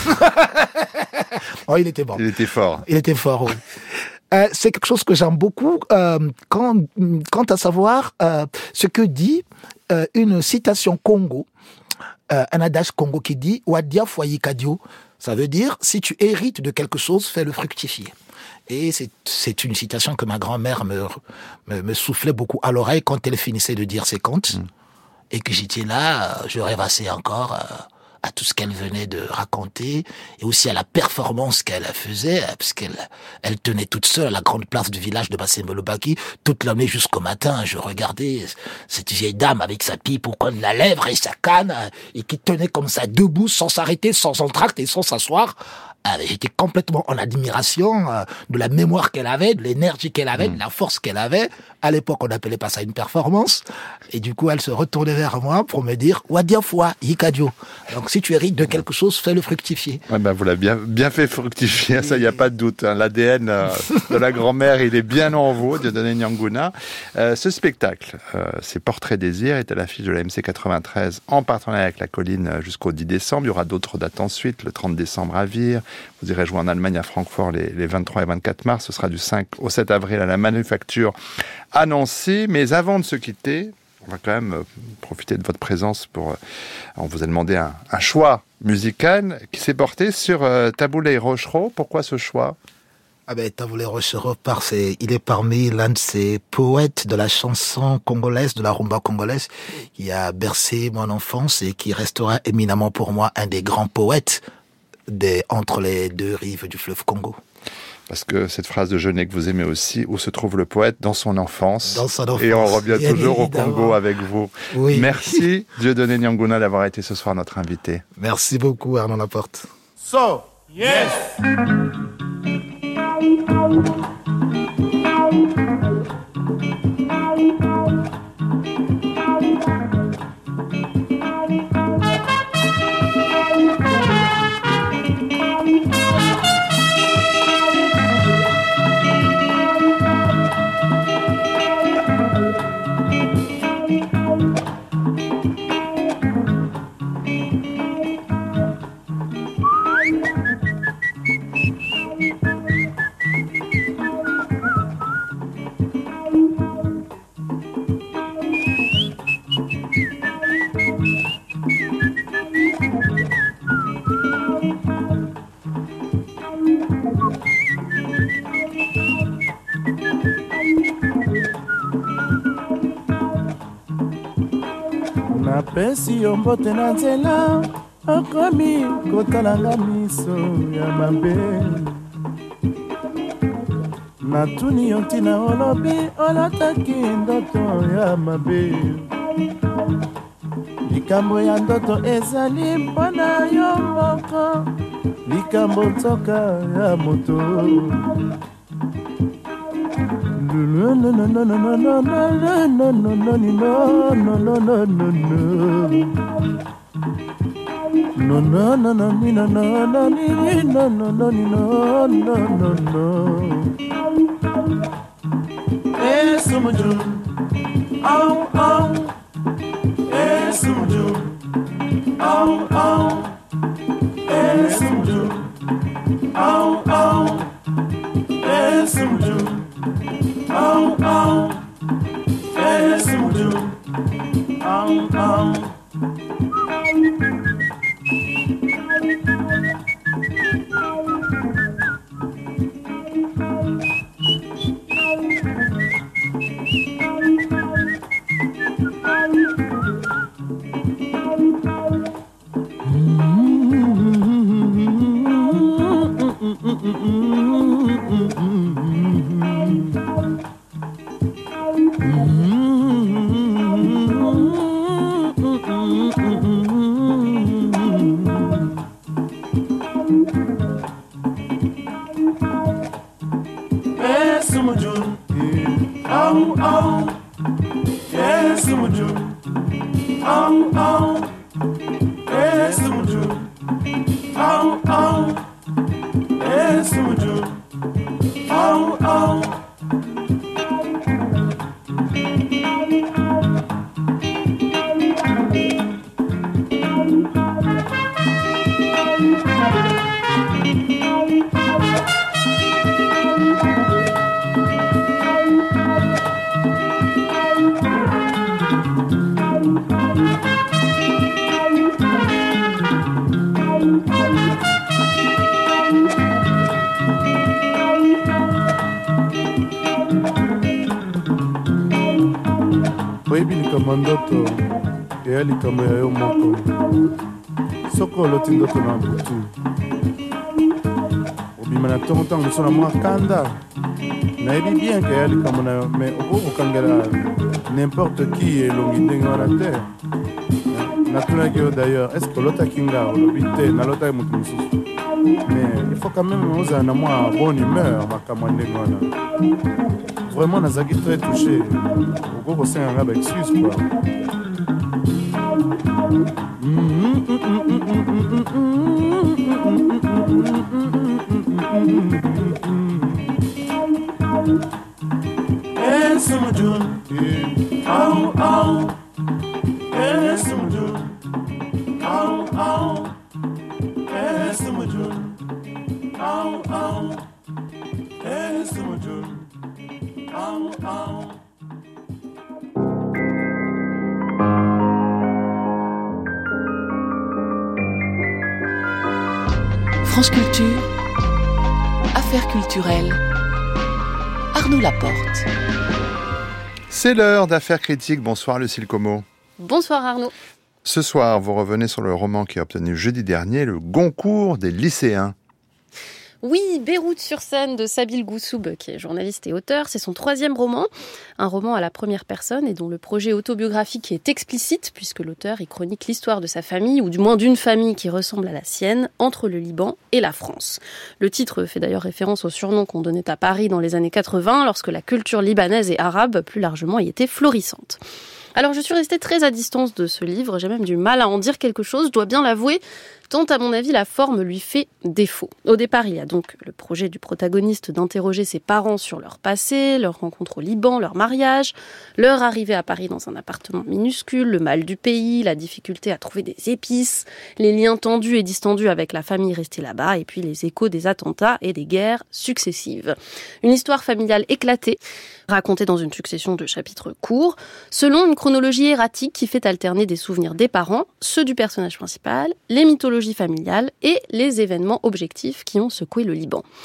Oh, il était bon. Il était fort. Il était fort, oui. C'est quelque chose que j'aime beaucoup quant à savoir ce que dit une citation Congo, un adage Congo qui dit « Wadia foyi kadio ». Ça veut dire, si tu hérites de quelque chose, fais-le fructifier. Et c'est une citation que ma grand-mère me soufflait beaucoup à l'oreille quand elle finissait de dire ses contes. Et que j'étais là, je rêvassais encore à tout ce qu'elle venait de raconter et aussi à la performance qu'elle faisait, parce qu'elle tenait toute seule à la grande place du village de Bassemolo-Baki toute l'année jusqu'au matin. Je regardais cette vieille dame avec sa pipe au coin de la lèvre et sa canne et qui tenait comme ça debout sans s'arrêter, sans entracte et sans s'asseoir. J'étais complètement en admiration de la mémoire qu'elle avait, de l'énergie qu'elle avait, de la force qu'elle avait. À l'époque, on n'appelait pas ça une performance. Et du coup, elle se retournait vers moi pour me dire « Wadiafwa, yikadio ». Donc, si tu hérites de quelque chose, fais-le fructifier. Ouais, vous l'avez bien fait fructifier, ça, il n'y a pas de doute. Hein. L'ADN de la grand-mère, il est bien en vous, Dieudonné Nianguna. Ce spectacle, c'est Portrait Désir, est à l'affiche de la MC 93 en partenariat avec la Colline jusqu'au 10 décembre. Il y aura d'autres dates ensuite, le 30 décembre à Vire. Vous irez jouer en Allemagne à Francfort les 23 et 24 mars. Ce sera du 5 au 7 avril à la Manufacture à Nancy. Mais avant de se quitter, on va quand même profiter de votre présence pour... on vous a demandé un choix musical qui s'est porté sur Taboulé Rochereau. Pourquoi ce choix ? Taboulé Rochereau, il est parmi l'un de ces poètes de la chanson congolaise, de la rumba congolaise, qui a bercé mon enfance et qui restera éminemment pour moi un des grands poètes entre les deux rives du fleuve Congo. Parce que cette phrase de Jeunet que vous aimez aussi, où se trouve le poète dans son enfance. Dans son enfance. Et on revient toujours au Congo avec vous. Oui. Merci Dieudonné Nianguna d'avoir été ce soir notre invité. Merci beaucoup Arnaud Laporte. So, yes. napesi yo mbote na nzela Okomi kotalanga miso ya mabe natuni yo ntina olobi olataki ndoto ya mabe likambo ya ndoto ezali mpona yo moko likambo nzoka ya moto No no no no no no no no no no no no no no. Sumujun, oh oh. Sumujun, oh oh. Sumujun, oh oh. Sumujun, oh oh. Sumujun, oh oh. Ndoto ya likambo ya yo moko soko oloti ndoto na butu obima na ntongo ntango mosu na mwa kanda nayebi bien ke ya likambo na yo mais okokangela n'importe qui elongi ndenge wana te natunaki yo d'ailleurs est ce que olotaki nga olobi te nalotaki moto mosusu mais il faut quand même ozala na mwa bonne humeur makambo ya ndenge wana vraiment nazalaki très touché okokosenga nga baexcuse quoi France Culture, Affaires culturelles, Arnaud Laporte. C'est l'heure d'Affaires critiques. Bonsoir Lucille Como. Bonsoir Arnaud. Ce soir, vous revenez sur le roman qui a obtenu jeudi dernier le Goncourt des lycéens. Oui, Beyrouth sur scène de Sabile Goussoub, qui est journaliste et auteur. C'est son 3e roman, un roman à la première personne et dont le projet autobiographique est explicite, puisque l'auteur y chronique l'histoire de sa famille, ou du moins d'une famille qui ressemble à la sienne, entre le Liban et la France. Le titre fait d'ailleurs référence au surnom qu'on donnait à Paris dans les années 80, lorsque la culture libanaise et arabe, plus largement, y était florissante. Alors je suis restée très à distance de ce livre, j'ai même du mal à en dire quelque chose, je dois bien l'avouer, tant à mon avis la forme lui fait défaut. Au départ, il y a donc le projet du protagoniste d'interroger ses parents sur leur passé, leur rencontre au Liban, leur mariage, leur arrivée à Paris dans un appartement minuscule, le mal du pays, la difficulté à trouver des épices, les liens tendus et distendus avec la famille restée là-bas, et puis les échos des attentats et des guerres successives. Une histoire familiale éclatée, racontée dans une succession de chapitres courts, selon une chronologie erratique qui fait alterner des souvenirs des parents, ceux du personnage principal, les mythologies familiales et les événements objectifs qui ont secoué le Liban.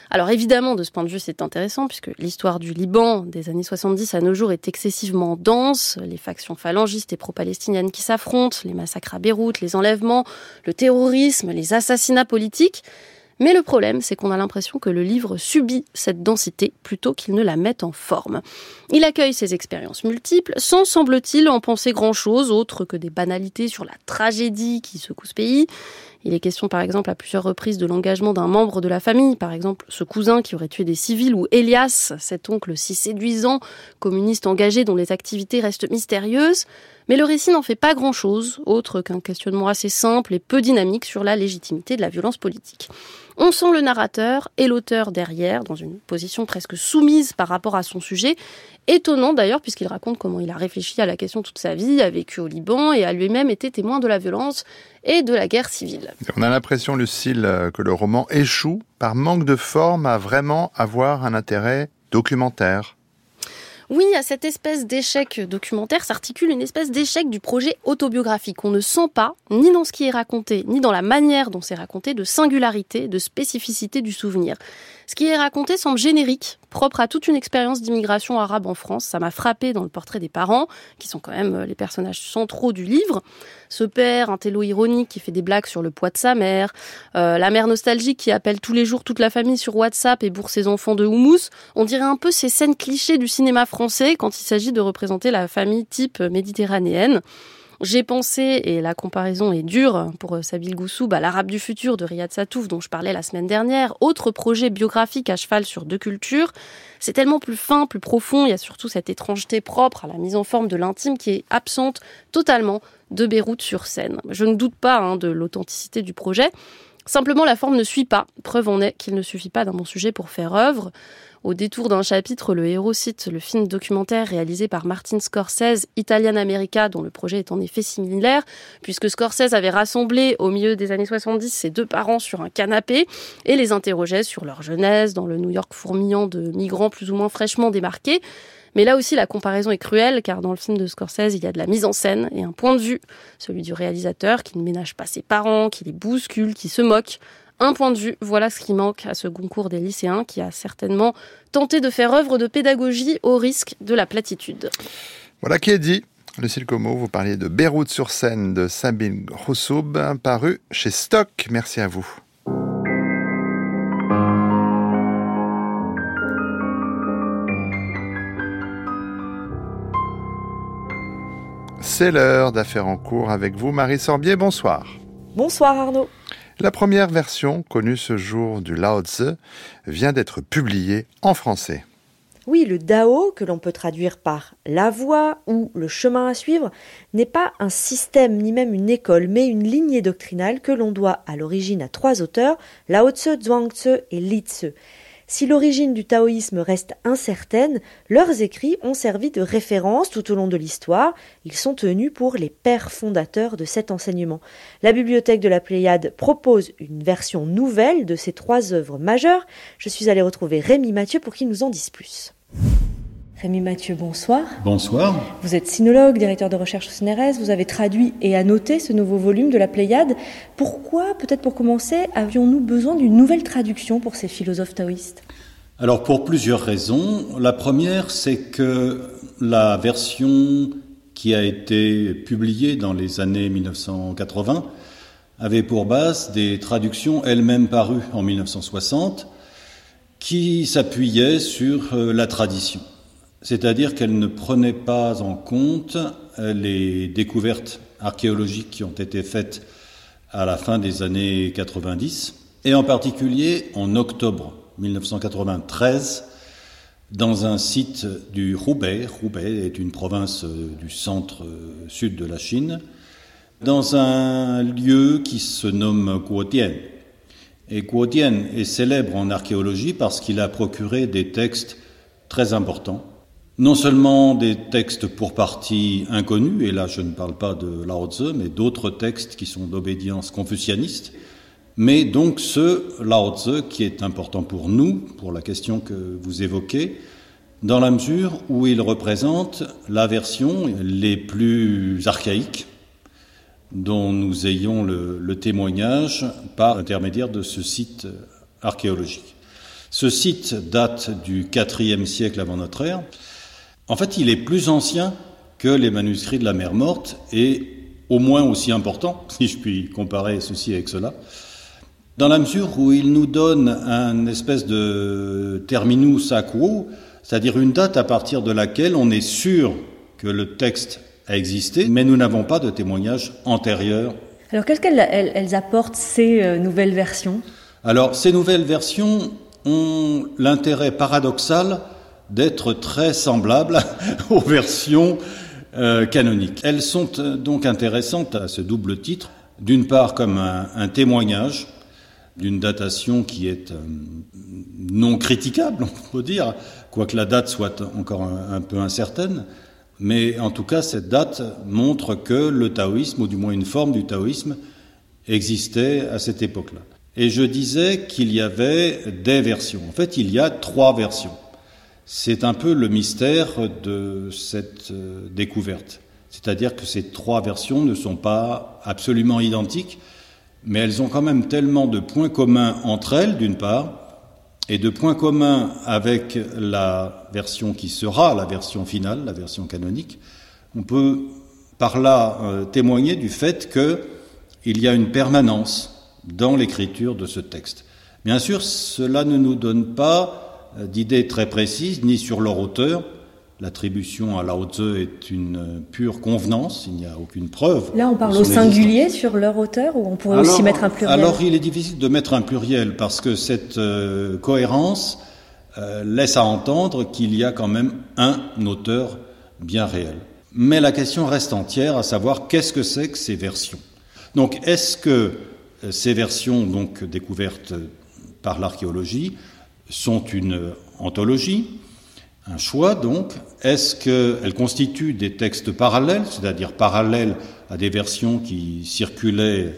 Alors évidemment, de ce point de vue, c'est intéressant, puisque l'histoire du Liban des années 70 à nos jours est excessivement dense. Les factions phalangistes et pro-palestiniennes qui s'affrontent, les massacres à Beyrouth, les enlèvements, le terrorisme, les assassinats politiques. Mais le problème, c'est qu'on a l'impression que le livre subit cette densité plutôt qu'il ne la met en forme. Il accueille ces expériences multiples sans, semble-t-il, en penser grand-chose, autre que des banalités sur la tragédie qui secoue ce pays. Il est question, par exemple, à plusieurs reprises de l'engagement d'un membre de la famille, par exemple ce cousin qui aurait tué des civils, ou Elias, cet oncle si séduisant, communiste engagé dont les activités restent mystérieuses. Mais le récit n'en fait pas grand-chose, autre qu'un questionnement assez simple et peu dynamique sur la légitimité de la violence politique. On sent le narrateur et l'auteur derrière, dans une position presque soumise par rapport à son sujet, étonnant d'ailleurs puisqu'il raconte comment il a réfléchi à la question toute sa vie, a vécu au Liban et a lui-même été témoin de la violence et de la guerre civile. On a l'impression, Lucille, que le roman échoue par manque de forme à vraiment avoir un intérêt documentaire. Oui, à cette espèce d'échec documentaire s'articule une espèce d'échec du projet autobiographique. On ne sent pas, ni dans ce qui est raconté, ni dans la manière dont c'est raconté, de singularité, de spécificité du souvenir. Ce qui est raconté semble générique, propre à toute une expérience d'immigration arabe en France. Ça m'a frappé dans le portrait des parents, qui sont quand même les personnages centraux du livre. Ce père, un télo ironique qui fait des blagues sur le poids de sa mère, la mère nostalgique qui appelle tous les jours toute la famille sur WhatsApp et bourre ses enfants de houmous. On dirait un peu ces scènes clichés du cinéma français quand il s'agit de représenter la famille type méditerranéenne. J'ai pensé, et la comparaison est dure pour Sabine Goussoub, à l'Arabe du futur de Riyad Satouf dont je parlais la semaine dernière, autre projet biographique à cheval sur deux cultures. C'est tellement plus fin, plus profond, il y a surtout cette étrangeté propre à la mise en forme de l'intime qui est absente totalement de Beyrouth sur Seine. Je ne doute pas de l'authenticité du projet. Simplement, la forme ne suit pas. Preuve en est qu'il ne suffit pas d'un bon sujet pour faire œuvre. Au détour d'un chapitre, le héros cite le film documentaire réalisé par Martin Scorsese, Italian America, dont le projet est en effet similaire, puisque Scorsese avait rassemblé au milieu des années 70 ses deux parents sur un canapé et les interrogeait sur leur jeunesse dans le New York fourmillant de migrants plus ou moins fraîchement démarqués. Mais là aussi, la comparaison est cruelle, car dans le film de Scorsese, il y a de la mise en scène et un point de vue, celui du réalisateur qui ne ménage pas ses parents, qui les bouscule, qui se moque. Un point de vue, voilà ce qui manque à ce Goncourt des lycéens qui a certainement tenté de faire œuvre de pédagogie au risque de la platitude. Voilà qui est dit. Lucille Como, vous parliez de Beyrouth sur Seine de Sabine Goussoub, paru chez Stock. Merci à vous. C'est l'heure d'Affaires en cours avec vous, Marie Sorbier. Bonsoir. Bonsoir Arnaud. La première version, connue ce jour du Lao Tzu, vient d'être publiée en français. Oui, le Dao, que l'on peut traduire par la voie ou le chemin à suivre, n'est pas un système ni même une école, mais une lignée doctrinale que l'on doit à l'origine à trois auteurs, Lao Tzu, Zhuangzi et Li Tzu. Si l'origine du taoïsme reste incertaine, leurs écrits ont servi de référence tout au long de l'histoire. Ils sont tenus pour les pères fondateurs de cet enseignement. La bibliothèque de la Pléiade propose une version nouvelle de ces trois œuvres majeures. Je suis allée retrouver Rémi Mathieu pour qu'il nous en dise plus. Rémi Mathieu, bonsoir. Bonsoir. Vous êtes sinologue, directeur de recherche au CNRS. Vous avez traduit et annoté ce nouveau volume de la Pléiade. Pourquoi, peut-être pour commencer, avions-nous besoin d'une nouvelle traduction pour ces philosophes taoïstes ? Alors, pour plusieurs raisons. La première, c'est que la version qui a été publiée dans les années 1980 avait pour base des traductions elles-mêmes parues en 1960 qui s'appuyaient sur la tradition. C'est-à-dire qu'elle ne prenait pas en compte les découvertes archéologiques qui ont été faites à la fin des années 90, et en particulier en octobre 1993, dans un site du Hubei. Hubei est une province du centre-sud de la Chine, dans un lieu qui se nomme Guodian. Et Guodian est célèbre en archéologie parce qu'il a procuré des textes très importants. Non seulement des textes pour partie inconnus, et là je ne parle pas de Lao Tzu, mais d'autres textes qui sont d'obédience confucianiste, mais donc ce Lao Tzu qui est important pour nous, pour la question que vous évoquez, dans la mesure où il représente la version les plus archaïques dont nous ayons le témoignage par l'intermédiaire de ce site archéologique. Ce site date du IVe siècle avant notre ère. En fait, il est plus ancien que les manuscrits de la Mer Morte et au moins aussi important, si je puis comparer ceci avec cela, dans la mesure où il nous donne un espèce de terminus a quo, c'est-à-dire une date à partir de laquelle on est sûr que le texte a existé, mais nous n'avons pas de témoignages antérieurs. Alors qu'est-ce qu'elles apportent, ces nouvelles versions ? Alors ces nouvelles versions ont l'intérêt paradoxal d'être très semblables aux versions canoniques. Elles sont donc intéressantes à ce double titre, d'une part comme un témoignage d'une datation qui est non critiquable, on peut dire, quoique la date soit encore un peu incertaine, mais en tout cas cette date montre que le taoïsme, ou du moins une forme du taoïsme, existait à cette époque-là. Et je disais qu'il y avait des versions. En fait, il y a 3 versions. C'est un peu le mystère de cette découverte. C'est-à-dire que ces 3 versions ne sont pas absolument identiques, mais elles ont quand même tellement de points communs entre elles, d'une part, et de points communs avec la version qui sera la version finale, la version canonique. On peut par là témoigner du fait qu'il y a une permanence dans l'écriture de ce texte. Bien sûr, cela ne nous donne pas d'idées très précises, ni sur leur auteur. L'attribution à Lao Tzu est une pure convenance, il n'y a aucune preuve. Là, on parle au singulier sur leur auteur, ou on pourrait aussi mettre un pluriel ? Alors, il est difficile de mettre un pluriel, parce que cette cohérence laisse à entendre qu'il y a quand même un auteur bien réel. Mais la question reste entière, à savoir qu'est-ce que c'est que ces versions. Donc, est-ce que ces versions, donc découvertes par l'archéologie, sont une anthologie ? Un choix, donc, est-ce qu'elles constituent des textes parallèles, c'est-à-dire parallèles à des versions qui circulaient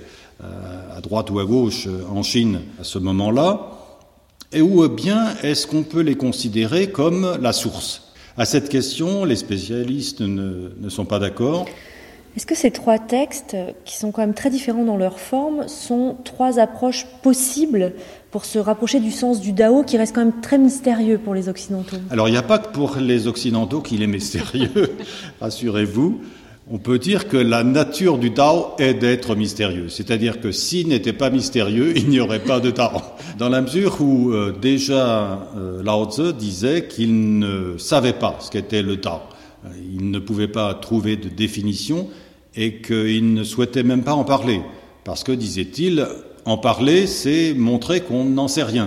à droite ou à gauche en Chine à ce moment-là, et ou bien est-ce qu'on peut les considérer comme la source ? À cette question, les spécialistes ne sont pas d'accord. Est-ce que ces 3 textes, qui sont quand même très différents dans leur forme, sont 3 approches possibles pour se rapprocher du sens du Dao, qui reste quand même très mystérieux pour les Occidentaux ? Alors, il n'y a pas que pour les Occidentaux qu'il est mystérieux, rassurez-vous. On peut dire que la nature du Dao est d'être mystérieux. C'est-à-dire que s'il n'était pas mystérieux, il n'y aurait pas de Dao. Dans la mesure où déjà Lao Tzu disait qu'il ne savait pas ce qu'était le Dao. Il ne pouvait pas trouver de définition et qu'il ne souhaitait même pas en parler. Parce que, disait-il, en parler, c'est montrer qu'on n'en sait rien.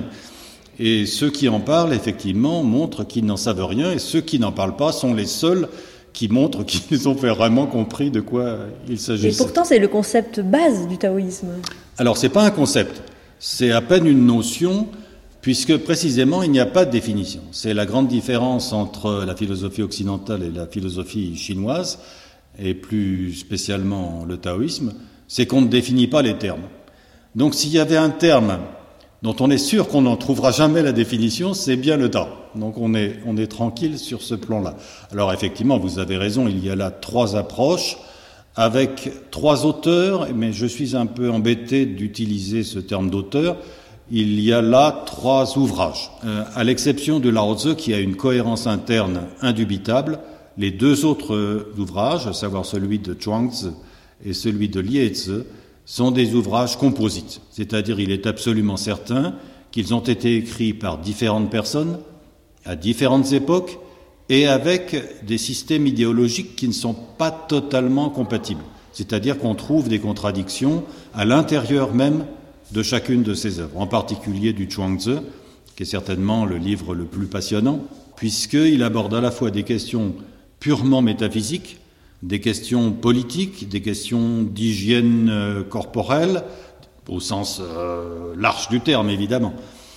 Et ceux qui en parlent, effectivement, montrent qu'ils n'en savent rien, et ceux qui n'en parlent pas sont les seuls qui montrent qu'ils ont vraiment compris de quoi il s'agissait. Et pourtant, c'est le concept base du taoïsme. Alors, c'est pas un concept, c'est à peine une notion, puisque précisément, il n'y a pas de définition. C'est la grande différence entre la philosophie occidentale et la philosophie chinoise, et plus spécialement le taoïsme, c'est qu'on ne définit pas les termes. Donc s'il y avait un terme dont on est sûr qu'on n'en trouvera jamais la définition, c'est bien le Dao. Donc on est tranquille sur ce plan-là. Alors effectivement, vous avez raison, il y a là 3 approches, avec 3 auteurs, mais je suis un peu embêté d'utiliser ce terme d'auteur. Il y a là 3 ouvrages. À l'exception de Lao Tzu, qui a une cohérence interne indubitable, les 2 autres ouvrages, à savoir celui de Zhuangzi et celui de Liezi, sont des ouvrages composites. C'est-à-dire, il est absolument certain qu'ils ont été écrits par différentes personnes, à différentes époques, et avec des systèmes idéologiques qui ne sont pas totalement compatibles. C'est-à-dire qu'on trouve des contradictions à l'intérieur même de chacune de ces œuvres, en particulier du Zhuangzi, qui est certainement le livre le plus passionnant, puisqu'il aborde à la fois des questions purement métaphysiques, des questions politiques, des questions d'hygiène corporelle, au sens large du terme évidemment,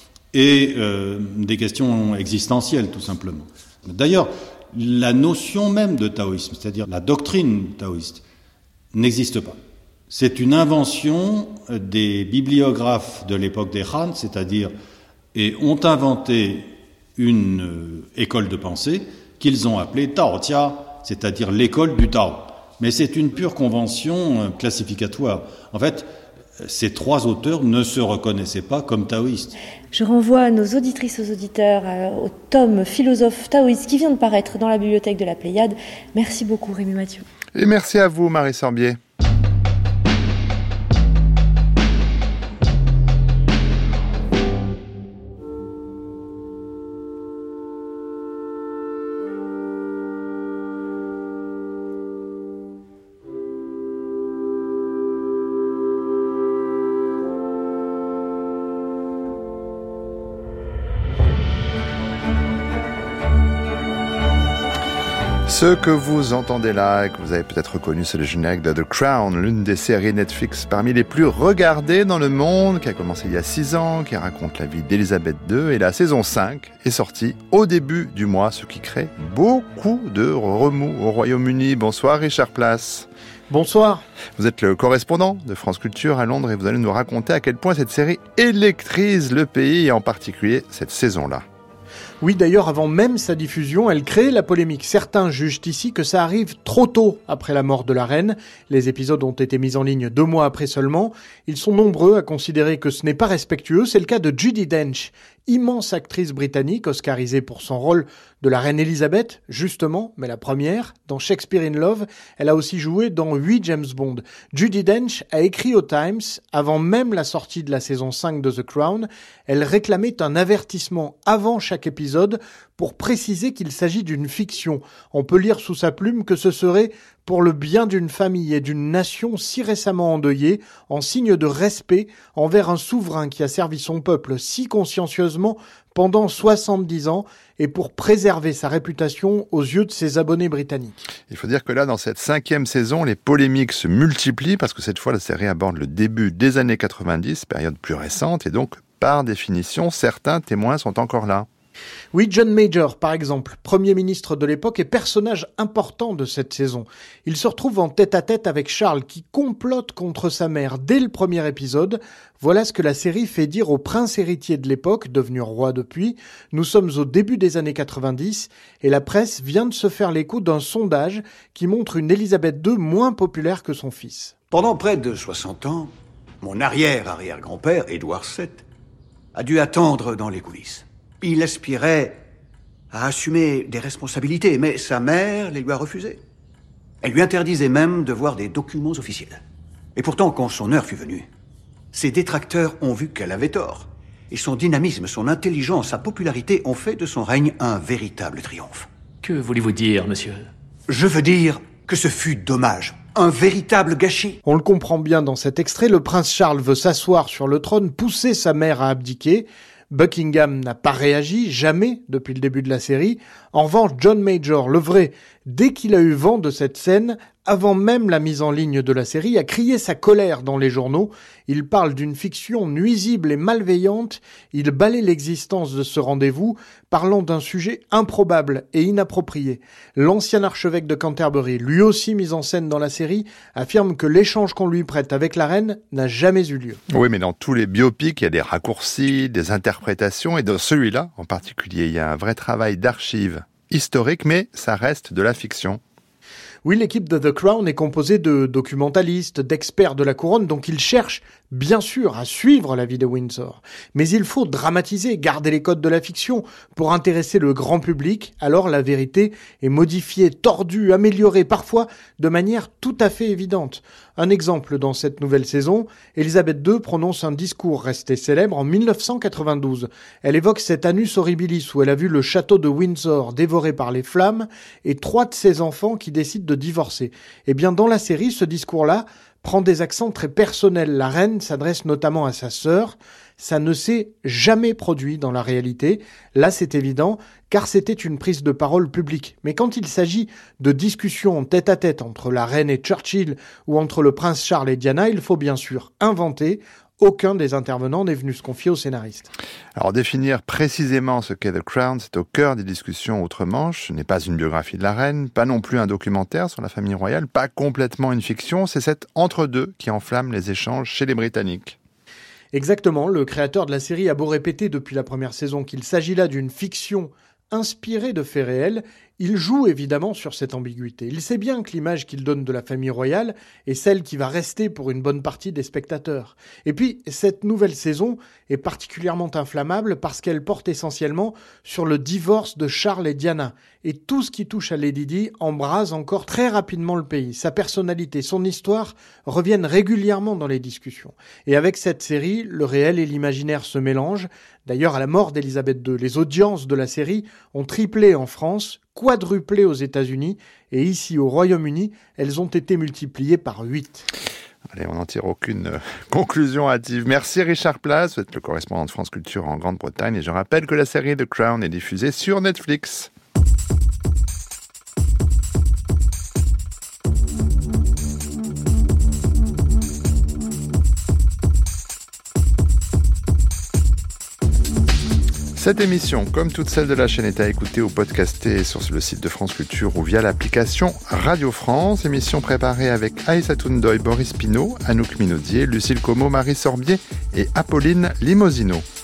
et des questions existentielles tout simplement. D'ailleurs, la notion même de taoïsme, c'est-à-dire la doctrine taoïste, n'existe pas. C'est une invention des bibliographes de l'époque des Han, c'est-à-dire, et ont inventé une école de pensée qu'ils ont appelée Tao Jia, c'est-à-dire l'école du Tao. Mais c'est une pure convention classificatoire. En fait, ces 3 auteurs ne se reconnaissaient pas comme taoïstes. Je renvoie nos auditrices, aux auditeurs au tome Philosophe taoïste qui vient de paraître dans la bibliothèque de la Pléiade. Merci beaucoup Rémi Mathieu. Et merci à vous Marie Sorbier. Ce que vous entendez là et que vous avez peut-être reconnu, c'est le générique de The Crown, l'une des séries Netflix parmi les plus regardées dans le monde, qui a commencé il y a 6 ans, qui raconte la vie d'Elisabeth II. Et la saison 5 est sortie au début du mois, ce qui crée beaucoup de remous au Royaume-Uni. Bonsoir Richard Place. Bonsoir. Vous êtes le correspondant de France Culture à Londres et vous allez nous raconter à quel point cette série électrise le pays et en particulier cette saison-là. Oui, d'ailleurs, avant même sa diffusion, elle crée la polémique. Certains jugent ici que ça arrive trop tôt après la mort de la reine. Les épisodes ont été mis en ligne 2 mois après seulement. Ils sont nombreux à considérer que ce n'est pas respectueux. C'est le cas de Judi Dench, immense actrice britannique, oscarisée pour son rôle de la reine Elisabeth, justement, mais la première, dans Shakespeare in Love. Elle a aussi joué dans 8 James Bond. Judi Dench a écrit au Times, avant même la sortie de la saison 5 de The Crown, elle réclamait un avertissement avant chaque épisode pour préciser qu'il s'agit d'une fiction. On peut lire sous sa plume que ce serait pour le bien d'une famille et d'une nation si récemment endeuillée, en signe de respect envers un souverain qui a servi son peuple si consciencieusement pendant 70 ans et pour préserver sa réputation aux yeux de ses abonnés britanniques. Il faut dire que là, dans cette 5e saison, les polémiques se multiplient parce que cette fois, la série aborde le début des années 90, période plus récente, et donc, par définition, certains témoins sont encore là. Oui, John Major, par exemple, Premier ministre de l'époque et personnage important de cette saison. Il se retrouve en tête-à-tête avec Charles qui complote contre sa mère dès le premier épisode. Voilà ce que la série fait dire au prince héritier de l'époque, devenu roi depuis. Nous sommes au début des années 90 et la presse vient de se faire l'écho d'un sondage qui montre une Elisabeth II moins populaire que son fils. Pendant près de 60 ans, mon arrière-arrière-grand-père, Édouard VII, a dû attendre dans les coulisses. Il aspirait à assumer des responsabilités, mais sa mère les lui a refusées. Elle lui interdisait même de voir des documents officiels. Et pourtant, quand son heure fut venue, ses détracteurs ont vu qu'elle avait tort. Et son dynamisme, son intelligence, sa popularité ont fait de son règne un véritable triomphe. Que voulez-vous dire, monsieur ? Je veux dire que ce fut dommage. Un véritable gâchis. On le comprend bien dans cet extrait, le prince Charles veut s'asseoir sur le trône, pousser sa mère à abdiquer. Buckingham n'a pas réagi, jamais, depuis le début de la série. En revanche, John Major, le vrai, dès qu'il a eu vent de cette scène, avant même la mise en ligne de la série, a crié sa colère dans les journaux. Il parle d'une fiction nuisible et malveillante. Il balaie l'existence de ce rendez-vous, parlant d'un sujet improbable et inapproprié. L'ancien archevêque de Canterbury, lui aussi mis en scène dans la série, affirme que l'échange qu'on lui prête avec la reine n'a jamais eu lieu. Oui, mais dans tous les biopics, il y a des raccourcis, des interprétations, et dans celui-là, en particulier, il y a un vrai travail d'archives historiques, mais ça reste de la fiction. Oui, l'équipe de The Crown est composée de documentalistes, d'experts de la couronne, donc ils cherchent, bien sûr, à suivre la vie de Windsor. Mais il faut dramatiser, garder les codes de la fiction pour intéresser le grand public. Alors la vérité est modifiée, tordue, améliorée, parfois de manière tout à fait évidente. Un exemple dans cette nouvelle saison, Elisabeth II prononce un discours resté célèbre en 1992. Elle évoque cet annus horribilis où elle a vu le château de Windsor dévoré par les flammes et 3 de ses enfants qui décident de divorcer. Eh bien, dans la série, ce discours-là prend des accents très personnels. La reine s'adresse notamment à sa sœur. Ça ne s'est jamais produit dans la réalité. Là, c'est évident, car c'était une prise de parole publique. Mais quand il s'agit de discussions en tête-à-tête entre la reine et Churchill ou entre le prince Charles et Diana, il faut bien sûr inventer. Aucun des intervenants n'est venu se confier au scénariste. Alors définir précisément ce qu'est The Crown, c'est au cœur des discussions outre-Manche. Ce n'est pas une biographie de la reine, pas non plus un documentaire sur la famille royale, pas complètement une fiction, c'est cet entre-deux qui enflamme les échanges chez les Britanniques. Exactement, le créateur de la série a beau répéter depuis la première saison qu'il s'agit là d'une fiction inspirée de faits réels, Il joue évidemment sur cette ambiguïté. Il sait bien que l'image qu'il donne de la famille royale est celle qui va rester pour une bonne partie des spectateurs. Et puis, cette nouvelle saison est particulièrement inflammable parce qu'elle porte essentiellement sur le divorce de Charles et Diana. Et tout ce qui touche à Lady Di embrase encore très rapidement le pays. Sa personnalité, son histoire reviennent régulièrement dans les discussions. Et avec cette série, le réel et l'imaginaire se mélangent. D'ailleurs, à la mort d'Elisabeth II, les audiences de la série ont triplé en France, quadruplé aux États-Unis, et ici au Royaume-Uni, elles ont été multipliées par 8. Allez, on n'en tire aucune conclusion hâtive. Merci Richard Place, vous êtes le correspondant de France Culture en Grande-Bretagne, et je rappelle que la série The Crown est diffusée sur Netflix. Cette émission, comme toutes celles de la chaîne, est à écouter ou podcaster sur le site de France Culture ou via l'application Radio France. Émission préparée avec Aïssatou Ndoye, Boris Pinault, Anouk Minaudier, Lucille Como, Marie Sorbier et Apolline Limosino.